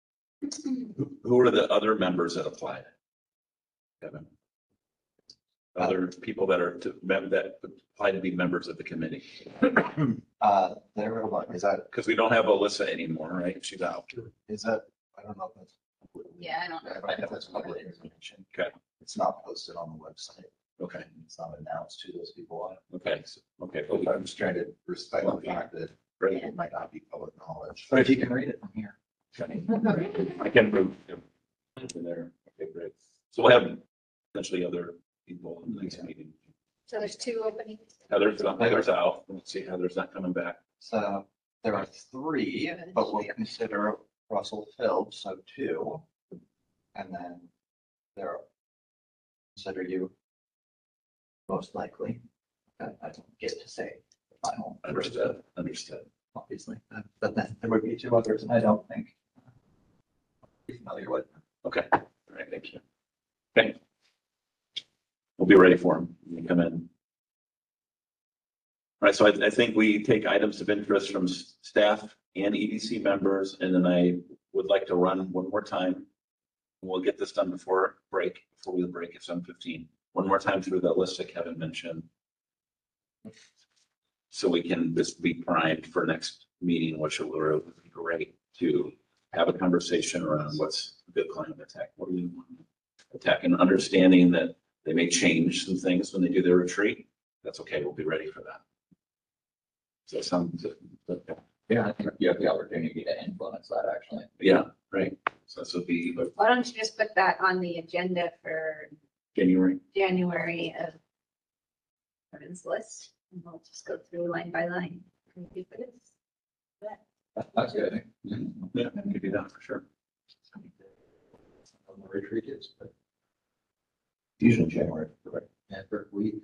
Who are the other members that applied? Kevin? Other people that are that apply to be members of the committee? There, is that, Because we don't have Alyssa anymore, right? She's out. I don't know if that's. Yeah, I don't know. I know that's public information. Okay. It's not posted on the website. Okay, It's not announced who those people are. okay, okay. I'm just trying to respect the fact that it might not be public knowledge. But if you can read it from here. I can move in there. Okay, great. So we'll have potentially other people in the next meeting. So there's 2 openings. Heather's out. Let's see, Heather's not coming back. So there are 3, but we'll consider Russell Phillips, so 2. And then there are, consider you most likely. I don't get to say the final. Understood. Obviously, but then there would be 2 others, and I don't think I'm familiar with. Okay, all right, thank you. Okay. We'll be ready for him when you come in. All right, so I think we take items of interest from staff and EDC members, and then I would like to run one more time. We'll get this done before we break at 7:15. One more time through the list that Kevin mentioned. So we can just be primed for next meeting, which will be great to have a conversation around what's a good climate attack. What do we want to attack, and understanding that they may change some things when they do their retreat. That's okay. We'll be ready for that. So Yeah, I think you have the opportunity to influence that, actually. yeah, right. So this will be Why don't you just put that on the agenda for January. January of Kevin's list? And we'll just go through line by line. And do this. That's good. Yeah, we could do that for sure. On the retreat is, but usually January, correct? Yeah, for a week.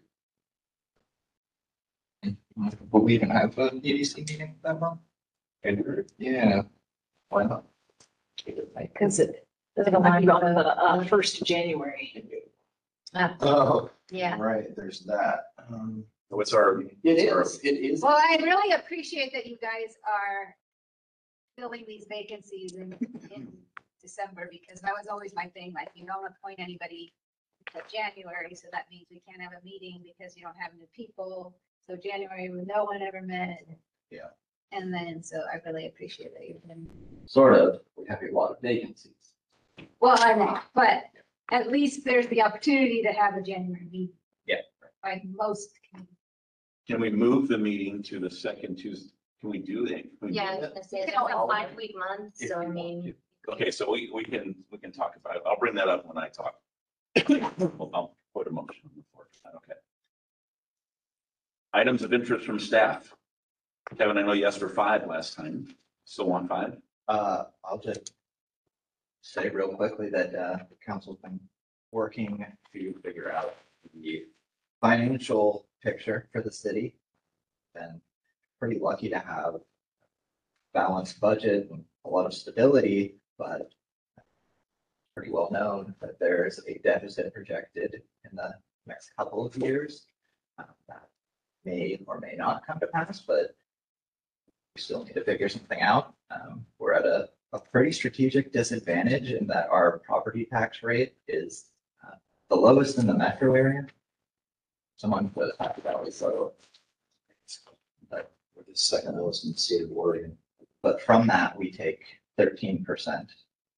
Will we even have an EDC meeting that month? Yeah. Why not? Because it doesn't have to be on the 1st of January. Oh, Yeah. right, there's that. What's our? It is. Well, I really appreciate that you guys are filling these vacancies in December, because that was always my thing, like, you don't appoint anybody until January, so that means we can't have a meeting because you don't have new people. So January, when no one ever met. Yeah. And then, so I really appreciate that you've been, Sort of, we have a lot of vacancies. well, I know, but at least there's the opportunity to have a January meeting. Yeah. Like most communities. Can we move the meeting to the second Tuesday? Can we do that? Can we do Yeah, I was that? gonna say, it's a 5-week month, If so I you want mean, to. Okay, so we can talk about it. I'll bring that up when I talk. I'll put a motion on the floor. Okay. Items of interest from staff. Kevin, I know you asked for 5 last time. Still want 5? I'll just say real quickly that the council's been working to figure out the financial picture for the city. Been pretty lucky to have balanced budget and a lot of stability, but pretty well known that there's a deficit projected in the next couple of years. That may or may not come to pass, but we still need to figure something out. We're at a pretty strategic disadvantage in that our property tax rate is the lowest in the metro area. Someone put Happy Valley, so but we're the second lowest in the state of Oregon. But from that, we take 13%.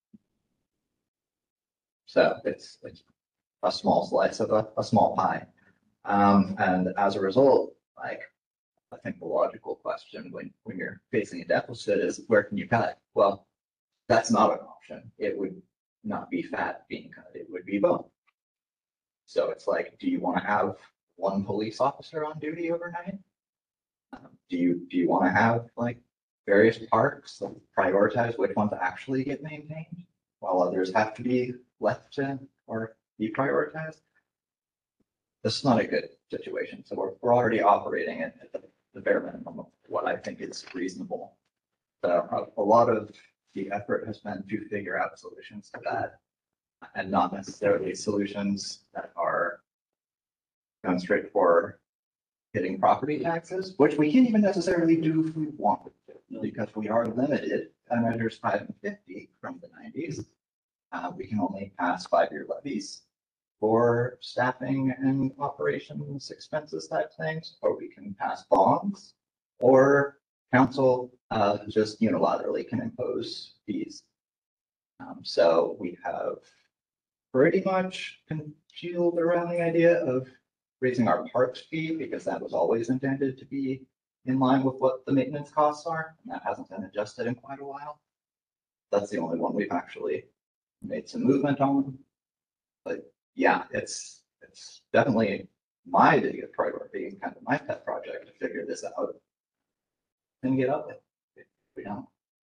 So it's a small slice of a small pie. And as a result, like, I think the logical question when you're facing a deficit is, where can you cut? Well, that's not an option. It would not be fat being cut. It would be bone. So it's like, do you want to have one police officer on duty overnight? Do you want to have like various parks that prioritize which ones actually get maintained while others have to be left to or be prioritized? This is not a good situation. So we're already operating at the bare minimum of what I think is reasonable. So a lot of the effort has been to figure out solutions to that, and not necessarily solutions that are going straight for hitting property taxes, which we can't even necessarily do if we wanted to, because we are limited by measures 5 and 50 from the 90s. We can only pass 5-year levies for staffing and operations expenses type things, or we can pass bonds, or council just unilaterally can impose fees. So we have pretty much congealed around the idea of raising our parks fee, because that was always intended to be in line with what the maintenance costs are, and that hasn't been adjusted in quite a while. That's the only one we've actually made some movement on. But yeah, it's definitely my biggest priority and kind of my pet project to figure this out and get up with it. We don't.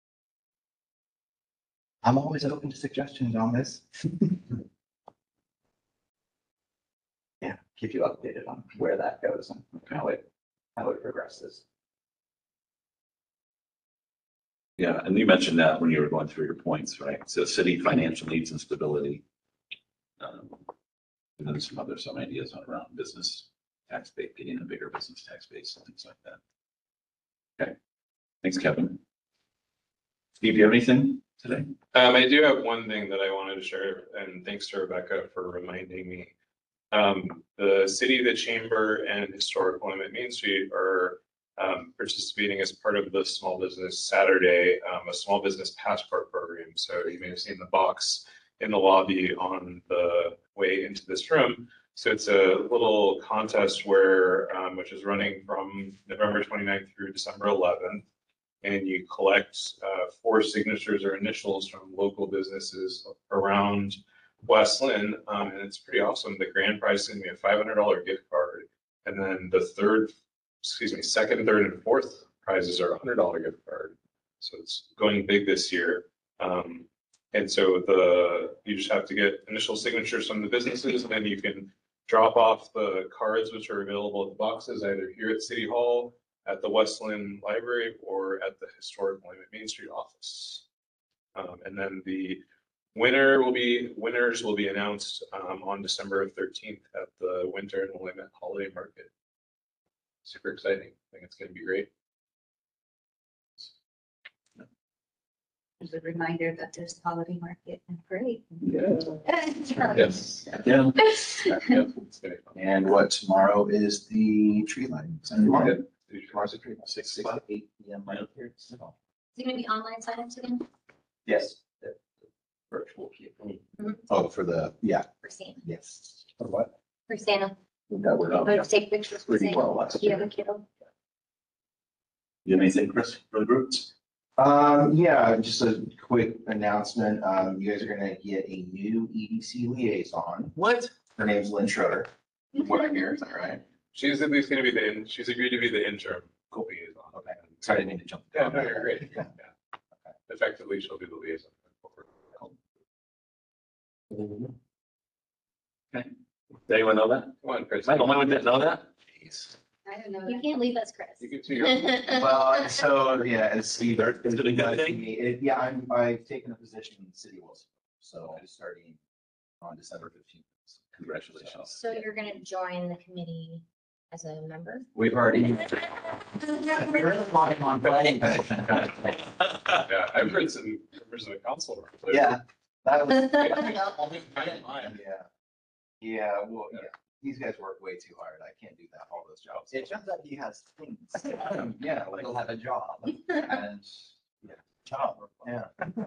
I'm always open to suggestions on this. Yeah, keep you updated on where that goes and how it progresses. Yeah, and you mentioned that when you were going through your points, right? So city financial needs and stability. And then some ideas on around business tax base, getting a bigger business tax base and things like that. Okay, thanks, Kevin. Steve, do you have anything today? I do have one thing that I wanted to share, and thanks to Rebecca for reminding me. The city, the chamber, and Historic Willamette Main Street are participating as part of the Small Business Saturday, a small business passport program. So you may have seen the box in the lobby on the way into this room. So it's a little contest where, which is running from November 29th through December 11th. And you collect 4 signatures or initials from local businesses around West Lynn. And it's pretty awesome. The grand prize is going to be a $500 gift card. And then the second, third, and fourth prizes are a $100 gift card. So it's going big this year. And so you just have to get initial signatures from the businesses, and then you can drop off the cards, which are available at the boxes, either here at City Hall, at the West Lynn Library, or at the Historic Willamette Main Street office. And then the winners will be announced on December 13th at the Winter and Willamette Holiday Market. Super exciting. I think it's going to be great. There's a reminder that there's holiday market and parade. Yes. Yeah. And what tomorrow is the tree lighting? Tomorrow's the tree lighting, 6 to 8 p.m. right here. Is it gonna be online signups again Yes. Virtual key. Oh, for the, yeah, for Santa? yes. For what? For Santa, That would, to take pictures with pretty Santa. well. Do you have a kiddo? You have anything, Chris, for the group? Yeah, just a quick announcement. You guys are gonna get a new EDC liaison. What? Her name's Lynn Schroeder. What I hear, is that right? She's at least going to be she's agreed to be the interim liaison. Okay. Sorry, I didn't mean to jump. Yeah, no, you're great. Yeah. Yeah. Effectively, she'll be the liaison. Okay. Does anyone know that? Come on, Chris. Am I the only one that know that? Jeez. I don't know. You can't leave us, Chris. You can see your. Well, so, yeah, it's either. Is it a good thing? Yeah, I've taken a position in the city of Wilson, so I'm starting on December 15th. Congratulations. So you're gonna join the committee as a member? We've already. Yeah, I've heard some members of the council. Yeah, that was. Yeah, well, yeah, these guys work way too hard. I can't do that, all those jobs. It turns out he has things. Yeah, Like like, he'll have a job. and, yeah, job, yeah.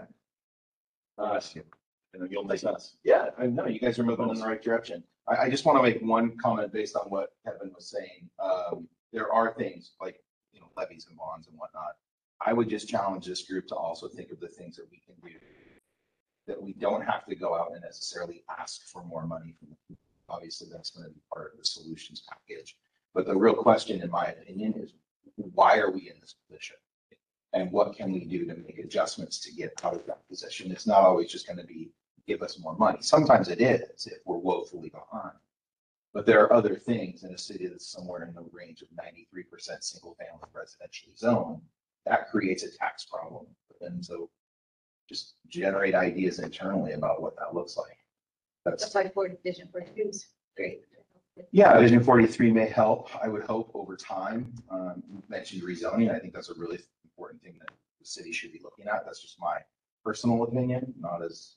And you'll miss us. Yeah, I know, you guys are moving in the right direction. I just want to make one comment based on what Kevin was saying. There are things like, levies and bonds and whatnot. I would just challenge this group to also think of the things that we can do, that we don't have to go out and necessarily ask for more money from the people. Obviously, that's going to be part of the solutions package. But the real question, in my opinion, is why are we in this position? And what can we do to make adjustments to get out of that position? It's not always just going to be give us more money. Sometimes it is if we're woefully behind. But there are other things in a city that's somewhere in the range of 93% single family residential zone that creates a tax problem. And so just generate ideas internally about what that looks like. That's why Vision 42 is great. Yeah, Vision 43 may help, I would hope, over time. You mentioned rezoning. I think that's a really important thing that the city should be looking at. That's just my personal opinion, not as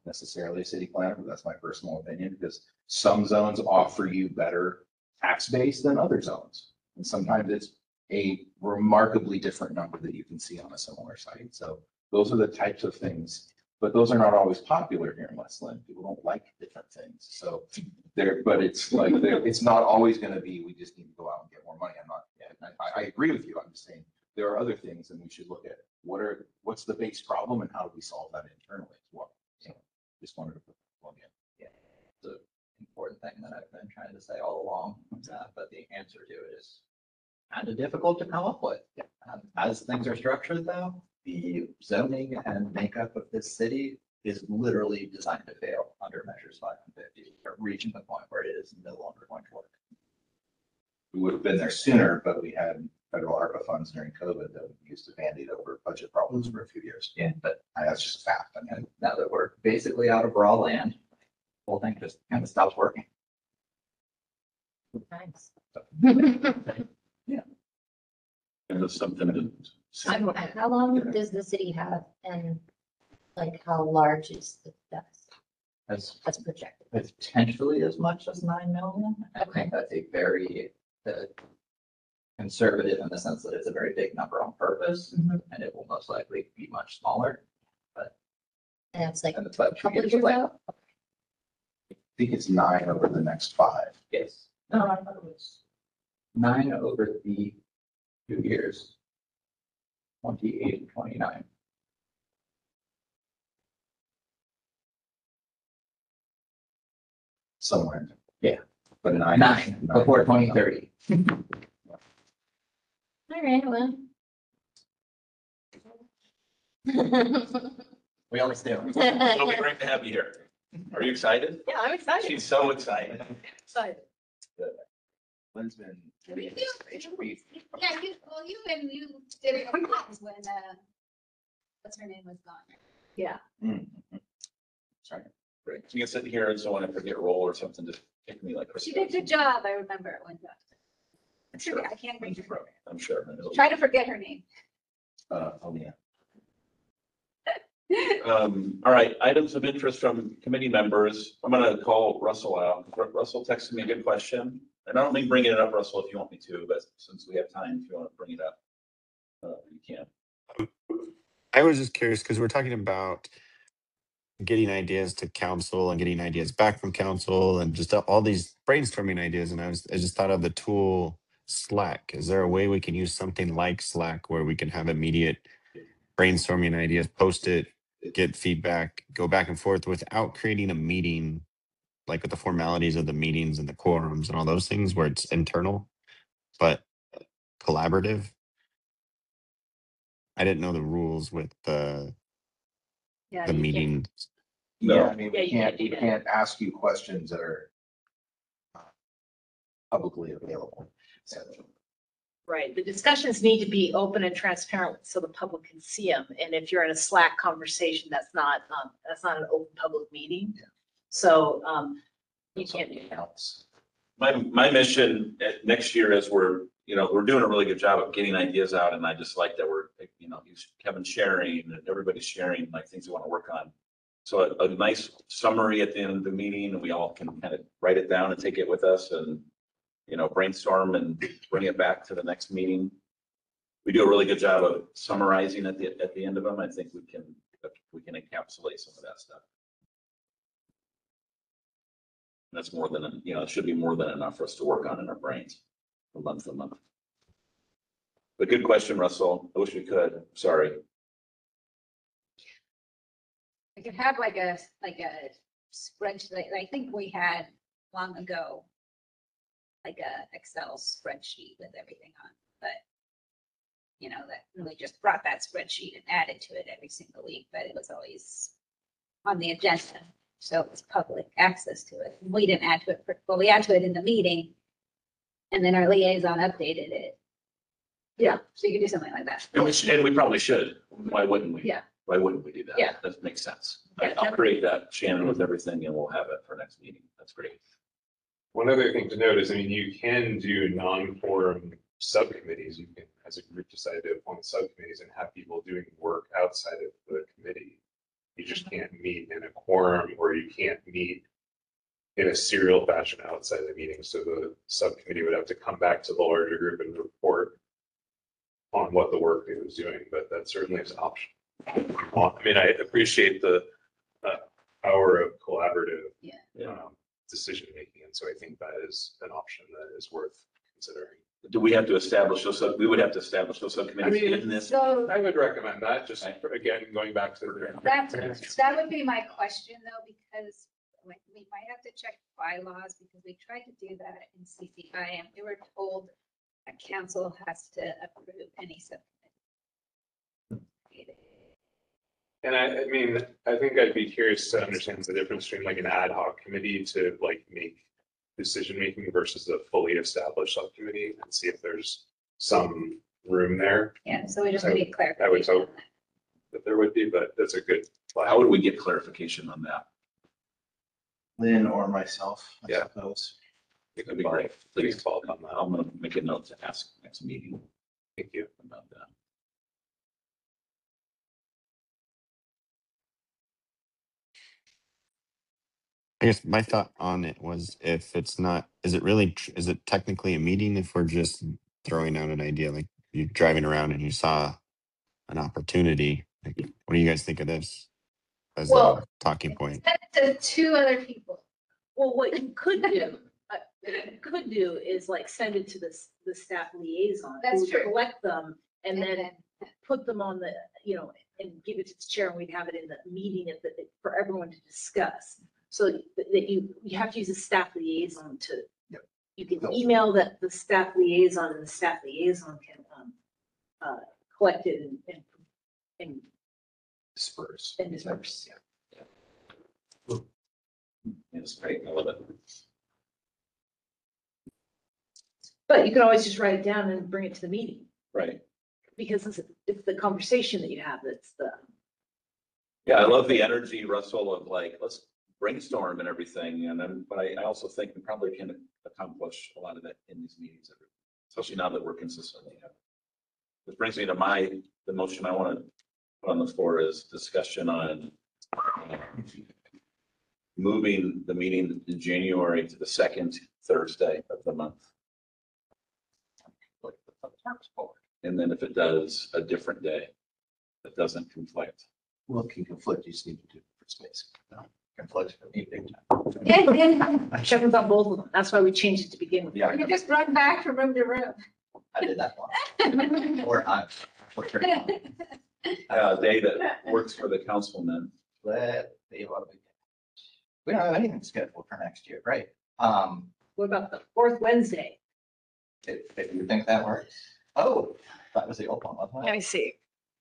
necessarily a city planner, but that's my personal opinion, because some zones offer you better tax base than other zones. And sometimes it's a remarkably different number that you can see on a similar site. So those are the types of things, but those are not always popular here in Westland. People don't like different things. So but it's like, it's not always going to be, we just need to go out and get more money. I agree with you. I'm just saying there are other things, and we should look at what's the base problem and how do we solve that internally as well. So just wanted to put that one in. Yeah, it's an important thing that I've been trying to say all along, but the answer to it is kind of difficult to come up with. As things are structured though, the zoning and makeup of this city is literally designed to fail under measures 5 and 50, or reaching the point where it is no longer going to work. We would have been there sooner, but we had federal ARPA funds during COVID that we used to Band-Aid over budget problems for a few years. Yeah, but That's just a fact. I mean, now that we're basically out of raw land, the whole thing just kind of stops working. Nice. And there's something to. How long does the city have and like how large is the deficit as projected? Potentially as much as 9 million. I think that's a very conservative in the sense that it's a very big number on purpose, and it will most likely be much smaller. And it's like And the a budget couple is years like, out? I think it's 9 over the next 5. yes. No, I thought it was 9 over the 2 years. 28 and 29. Somewhere. Yeah. But 9. 9 before 2030. All right, well. We always do. It'll be great to have you here. Are you excited? Yeah, I'm excited. She's so excited. Excited. Lynn's been. Yeah, you did it when, what's her name was gone. Yeah. Sorry. Great. You can sit here and so when I forget roll or something, just pick me like. She did a good job, I remember it one time. I'm sure. I can't remember. I'm sure. Try to forget her name. Oh, yeah. All right, items of interest from committee members. I'm gonna call Russell out. Russell texted me a good question. And I don't mean bringing it up, Russell, if you want me to, but since we have time, if you want to bring it up, you can. I was just curious because we're talking about getting ideas to council and getting ideas back from council and just all these brainstorming ideas. And I just thought of the tool Slack. Is there a way we can use something like Slack where we can have immediate brainstorming ideas, post it, get feedback, go back and forth without creating a meeting, like with the formalities of the meetings and the quorums and all those things where it's internal, but collaborative? I didn't know the rules with the Yeah. the you can't- meeting. Yeah, I mean, Yeah, we you can't can't, do we that. can't ask you questions that are publicly available. So, Right. The discussions need to be open and transparent so the public can see them. And if you're in a Slack conversation, that's not an open public meeting. Yeah. So, you can't do something that. else. My mission next year is we're doing a really good job of getting ideas out. And I just like that we're, Kevin's sharing and everybody's sharing like things we want to work on. So a nice summary at the end of the meeting and we all can kind of write it down and take it with us and, brainstorm and bring it back to the next meeting. We do a really good job of summarizing at the end of them. I think we can encapsulate some of that stuff. That's more than, it should be more than enough for us to work on in our brains from month to month. But good question, Russell. I wish we could. Sorry. I could have like a spreadsheet, I think we had long ago, like a Excel spreadsheet with everything on, but that really just brought that spreadsheet and added to it every single week, but it was always on the agenda. So it's public access to it. We didn't add to it, well, we added to it in the meeting and then our liaison updated it. Yeah. So you could do something like that. And we probably should. Why wouldn't we? Yeah. Why wouldn't we do that? Yeah. That makes sense. Yeah, I'll create that, Shannon, with everything and we'll have it for next meeting. That's great. One other thing to note is, you can do non-forum subcommittees. You can, as a group, decide to appoint subcommittees and have people doing work outside of the committee. you just can't meet in a quorum, or you can't meet in a serial fashion outside the meeting. So the subcommittee would have to come back to the larger group and report on what the work it was doing, but that certainly is an option. I mean, I appreciate the power of collaborative decision making, and so I think that is an option that is worth considering. Do we have to establish those, we would have to establish those subcommittees in this? So I would recommend that, just again, going back to that would be my question though, because we might have to check bylaws because we tried to do that in CCI and we were told that council has to approve any subcommittee. And I mean, I think I'd be curious to understand the difference between like an ad hoc committee to like make decision-making versus a fully established subcommittee, and see if there's some room there. Yeah, so we just need clarification. I would hope that there would be, but that's a good. How would we get clarification on that? Lynn or myself, I Yeah. suppose. That'd be great. Please, follow up on that. I'm gonna make a note to ask next meeting Thank you. about that. I guess my thought on it was, if it's not, is it technically a meeting if we're just throwing out an idea? Like, you're driving around and you saw an opportunity. Like, what do you guys think of this as a Well, talking point? To two other people. Well, what you could do is like send it to the staff liaison. That's who would true. Collect them and then put them on the, and give it to the chair, and we'd have it in the meeting for everyone to discuss. So that you have to use a staff liaison to, you can email the staff liaison, and the staff liaison can collect it and Disperse. disperse. It's great, I love it. But you can always just write it down and bring it to the meeting, Right. because it's the conversation that you have that's the. Yeah, I love the energy, Russell, of like, let's brainstorm and everything. And then, but I also think we probably can accomplish a lot of that in these meetings, especially now that we're consistently having. Which brings me to the motion I want to put on the floor is discussion on moving the meeting in January to the second Thursday of the month. And then if it does, a different day that doesn't conflict. Well, it can conflict, you just need to do it for space. Conflicts for me big time. Yeah, Kevin's on both of them. That's why we changed it to begin with. Yeah, you just run back from room to room. I did that one. Or I. a day that works for the councilman. We don't have anything scheduled for next year, right? What about the fourth Wednesday? If you think that works. Oh, that was the old one, wasn't Let it? me see.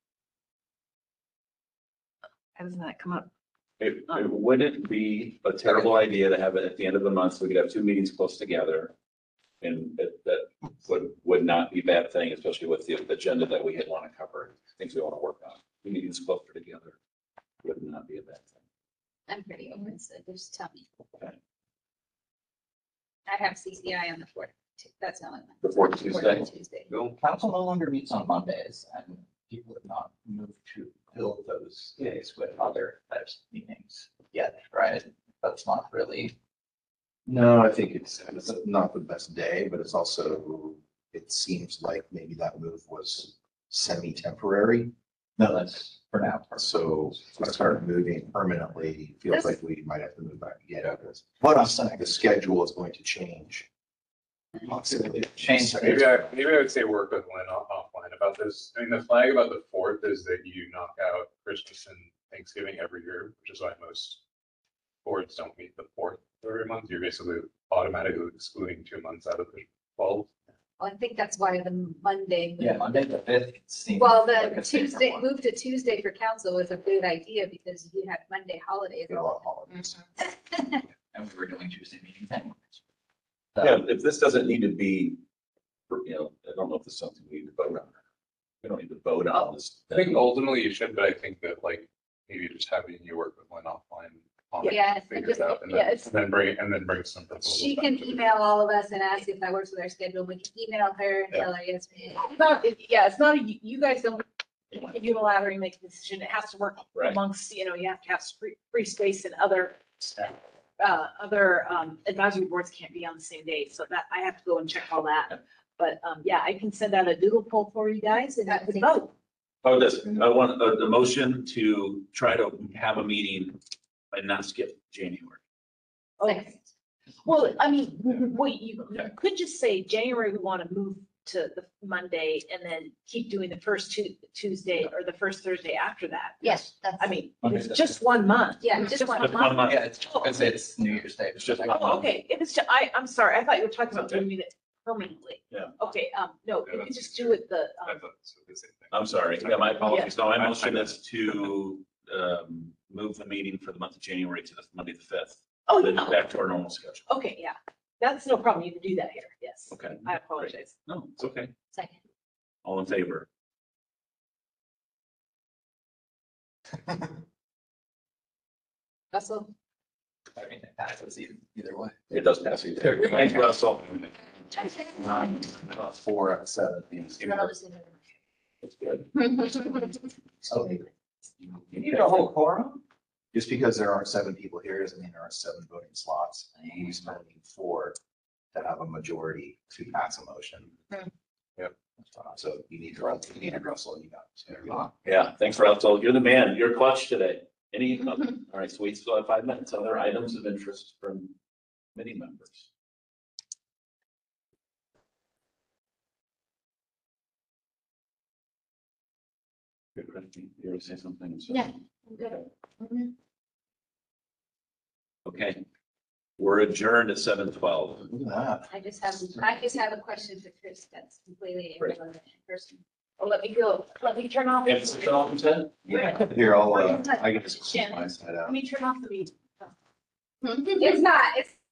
How does that come up? It wouldn't be a terrible idea to have it at the end of the month, so we could have two meetings close together. And that would not be a bad thing, especially with the agenda that we had want to cover, things we want to work on. Two meetings closer together would not be a bad thing. I'm pretty open, so just tell me. Okay. I have CCI on the fourth. That's the only one. The fourth Tuesday. Tuesday. Well, council no longer meets on Mondays and people have not moved to fill those days with other types of meetings yet, right? That's not really. No, I think it's not the best day, but it's also, it seems like maybe that move was semi-temporary. No, that's for now. So to start moving permanently, feels like we might have to move back again. Because What I'm saying the is schedule is going to change. change. Maybe I would say work with Lynn offline about this. I mean, the flag about the fourth is that you knock out Christmas and Thanksgiving every year, which is why most boards don't meet the fourth every month. You're basically automatically excluding 2 months out of the 12. Well, I think that's why the Monday. Yeah, Monday the fifth seems. Well, like the a safer Tuesday, one. move to Tuesday for council was a good idea because you had Monday holidays. Get a lot of holidays. And we were doing Tuesday meetings anyways. Yeah, if this doesn't need to be, I don't know if this is something we need to vote on. We don't need to vote on this. I think ultimately you should, but I think that like maybe just having you work with Lynn offline. on it, Yeah, figure just- it out, and yeah, then- it's- and then bring some. proposals She back can to the- email all of us and ask if that works with our schedule. We can email her and tell her, yes. It's not, it's not, you guys don't, unilaterally make a decision. It has to work Right. amongst, you have to have free space and other advisory boards can't be on the same day. So that I have to go and check all that. But yeah, I can send out a doodle poll for you guys and you can vote. Oh, I want the motion to try to have a meeting and not skip January. Okay. Well, I mean, you could just say January, we want to move to the Monday and then keep doing the first Tuesday or the first Thursday after that. Yes, that's. I mean, it's just 1 month. Yeah, It's just 1 Just month. 1 month. Yeah, it's New Year's Day. It's just Oh, okay. If it's, I'm sorry. I thought you were talking about moving it permanently. Yeah. Okay, no, you can just do it I thought this was the same thing. I'm sorry. Yeah, my apologies. No, my motion is to move the meeting for the month of January to the Monday, the 5th. oh, Then no. back to our normal schedule. Okay, yeah. That's no problem. You can do that here. Yes. Okay. I apologize. No, it's okay. Second. All in favor? Russell? I mean, it passes either way. It does pass either. Thanks, Russell. 4 out of 7. That's good. So You need a whole quorum? just because there aren't 7 people here doesn't mean there are 7 voting slots. You use voting 4 to have a majority to pass a motion. Hmm. Yep. So you need Russell, you got 2. Yeah, thanks, Russell. You're the man. You're clutch today. All right, so we still have 5 minutes. Other items of interest from committee members? Good, Christie. You want to say something? Yeah. Good. Okay. We're adjourned at 7:12. Look at that. I just have a question for Chris that's completely Great. irrelevant in person. Oh, let me go. Let me turn off. Have you switched off, Ted? Here, I can just keep my side out. Let me turn off the meeting. It's not, it's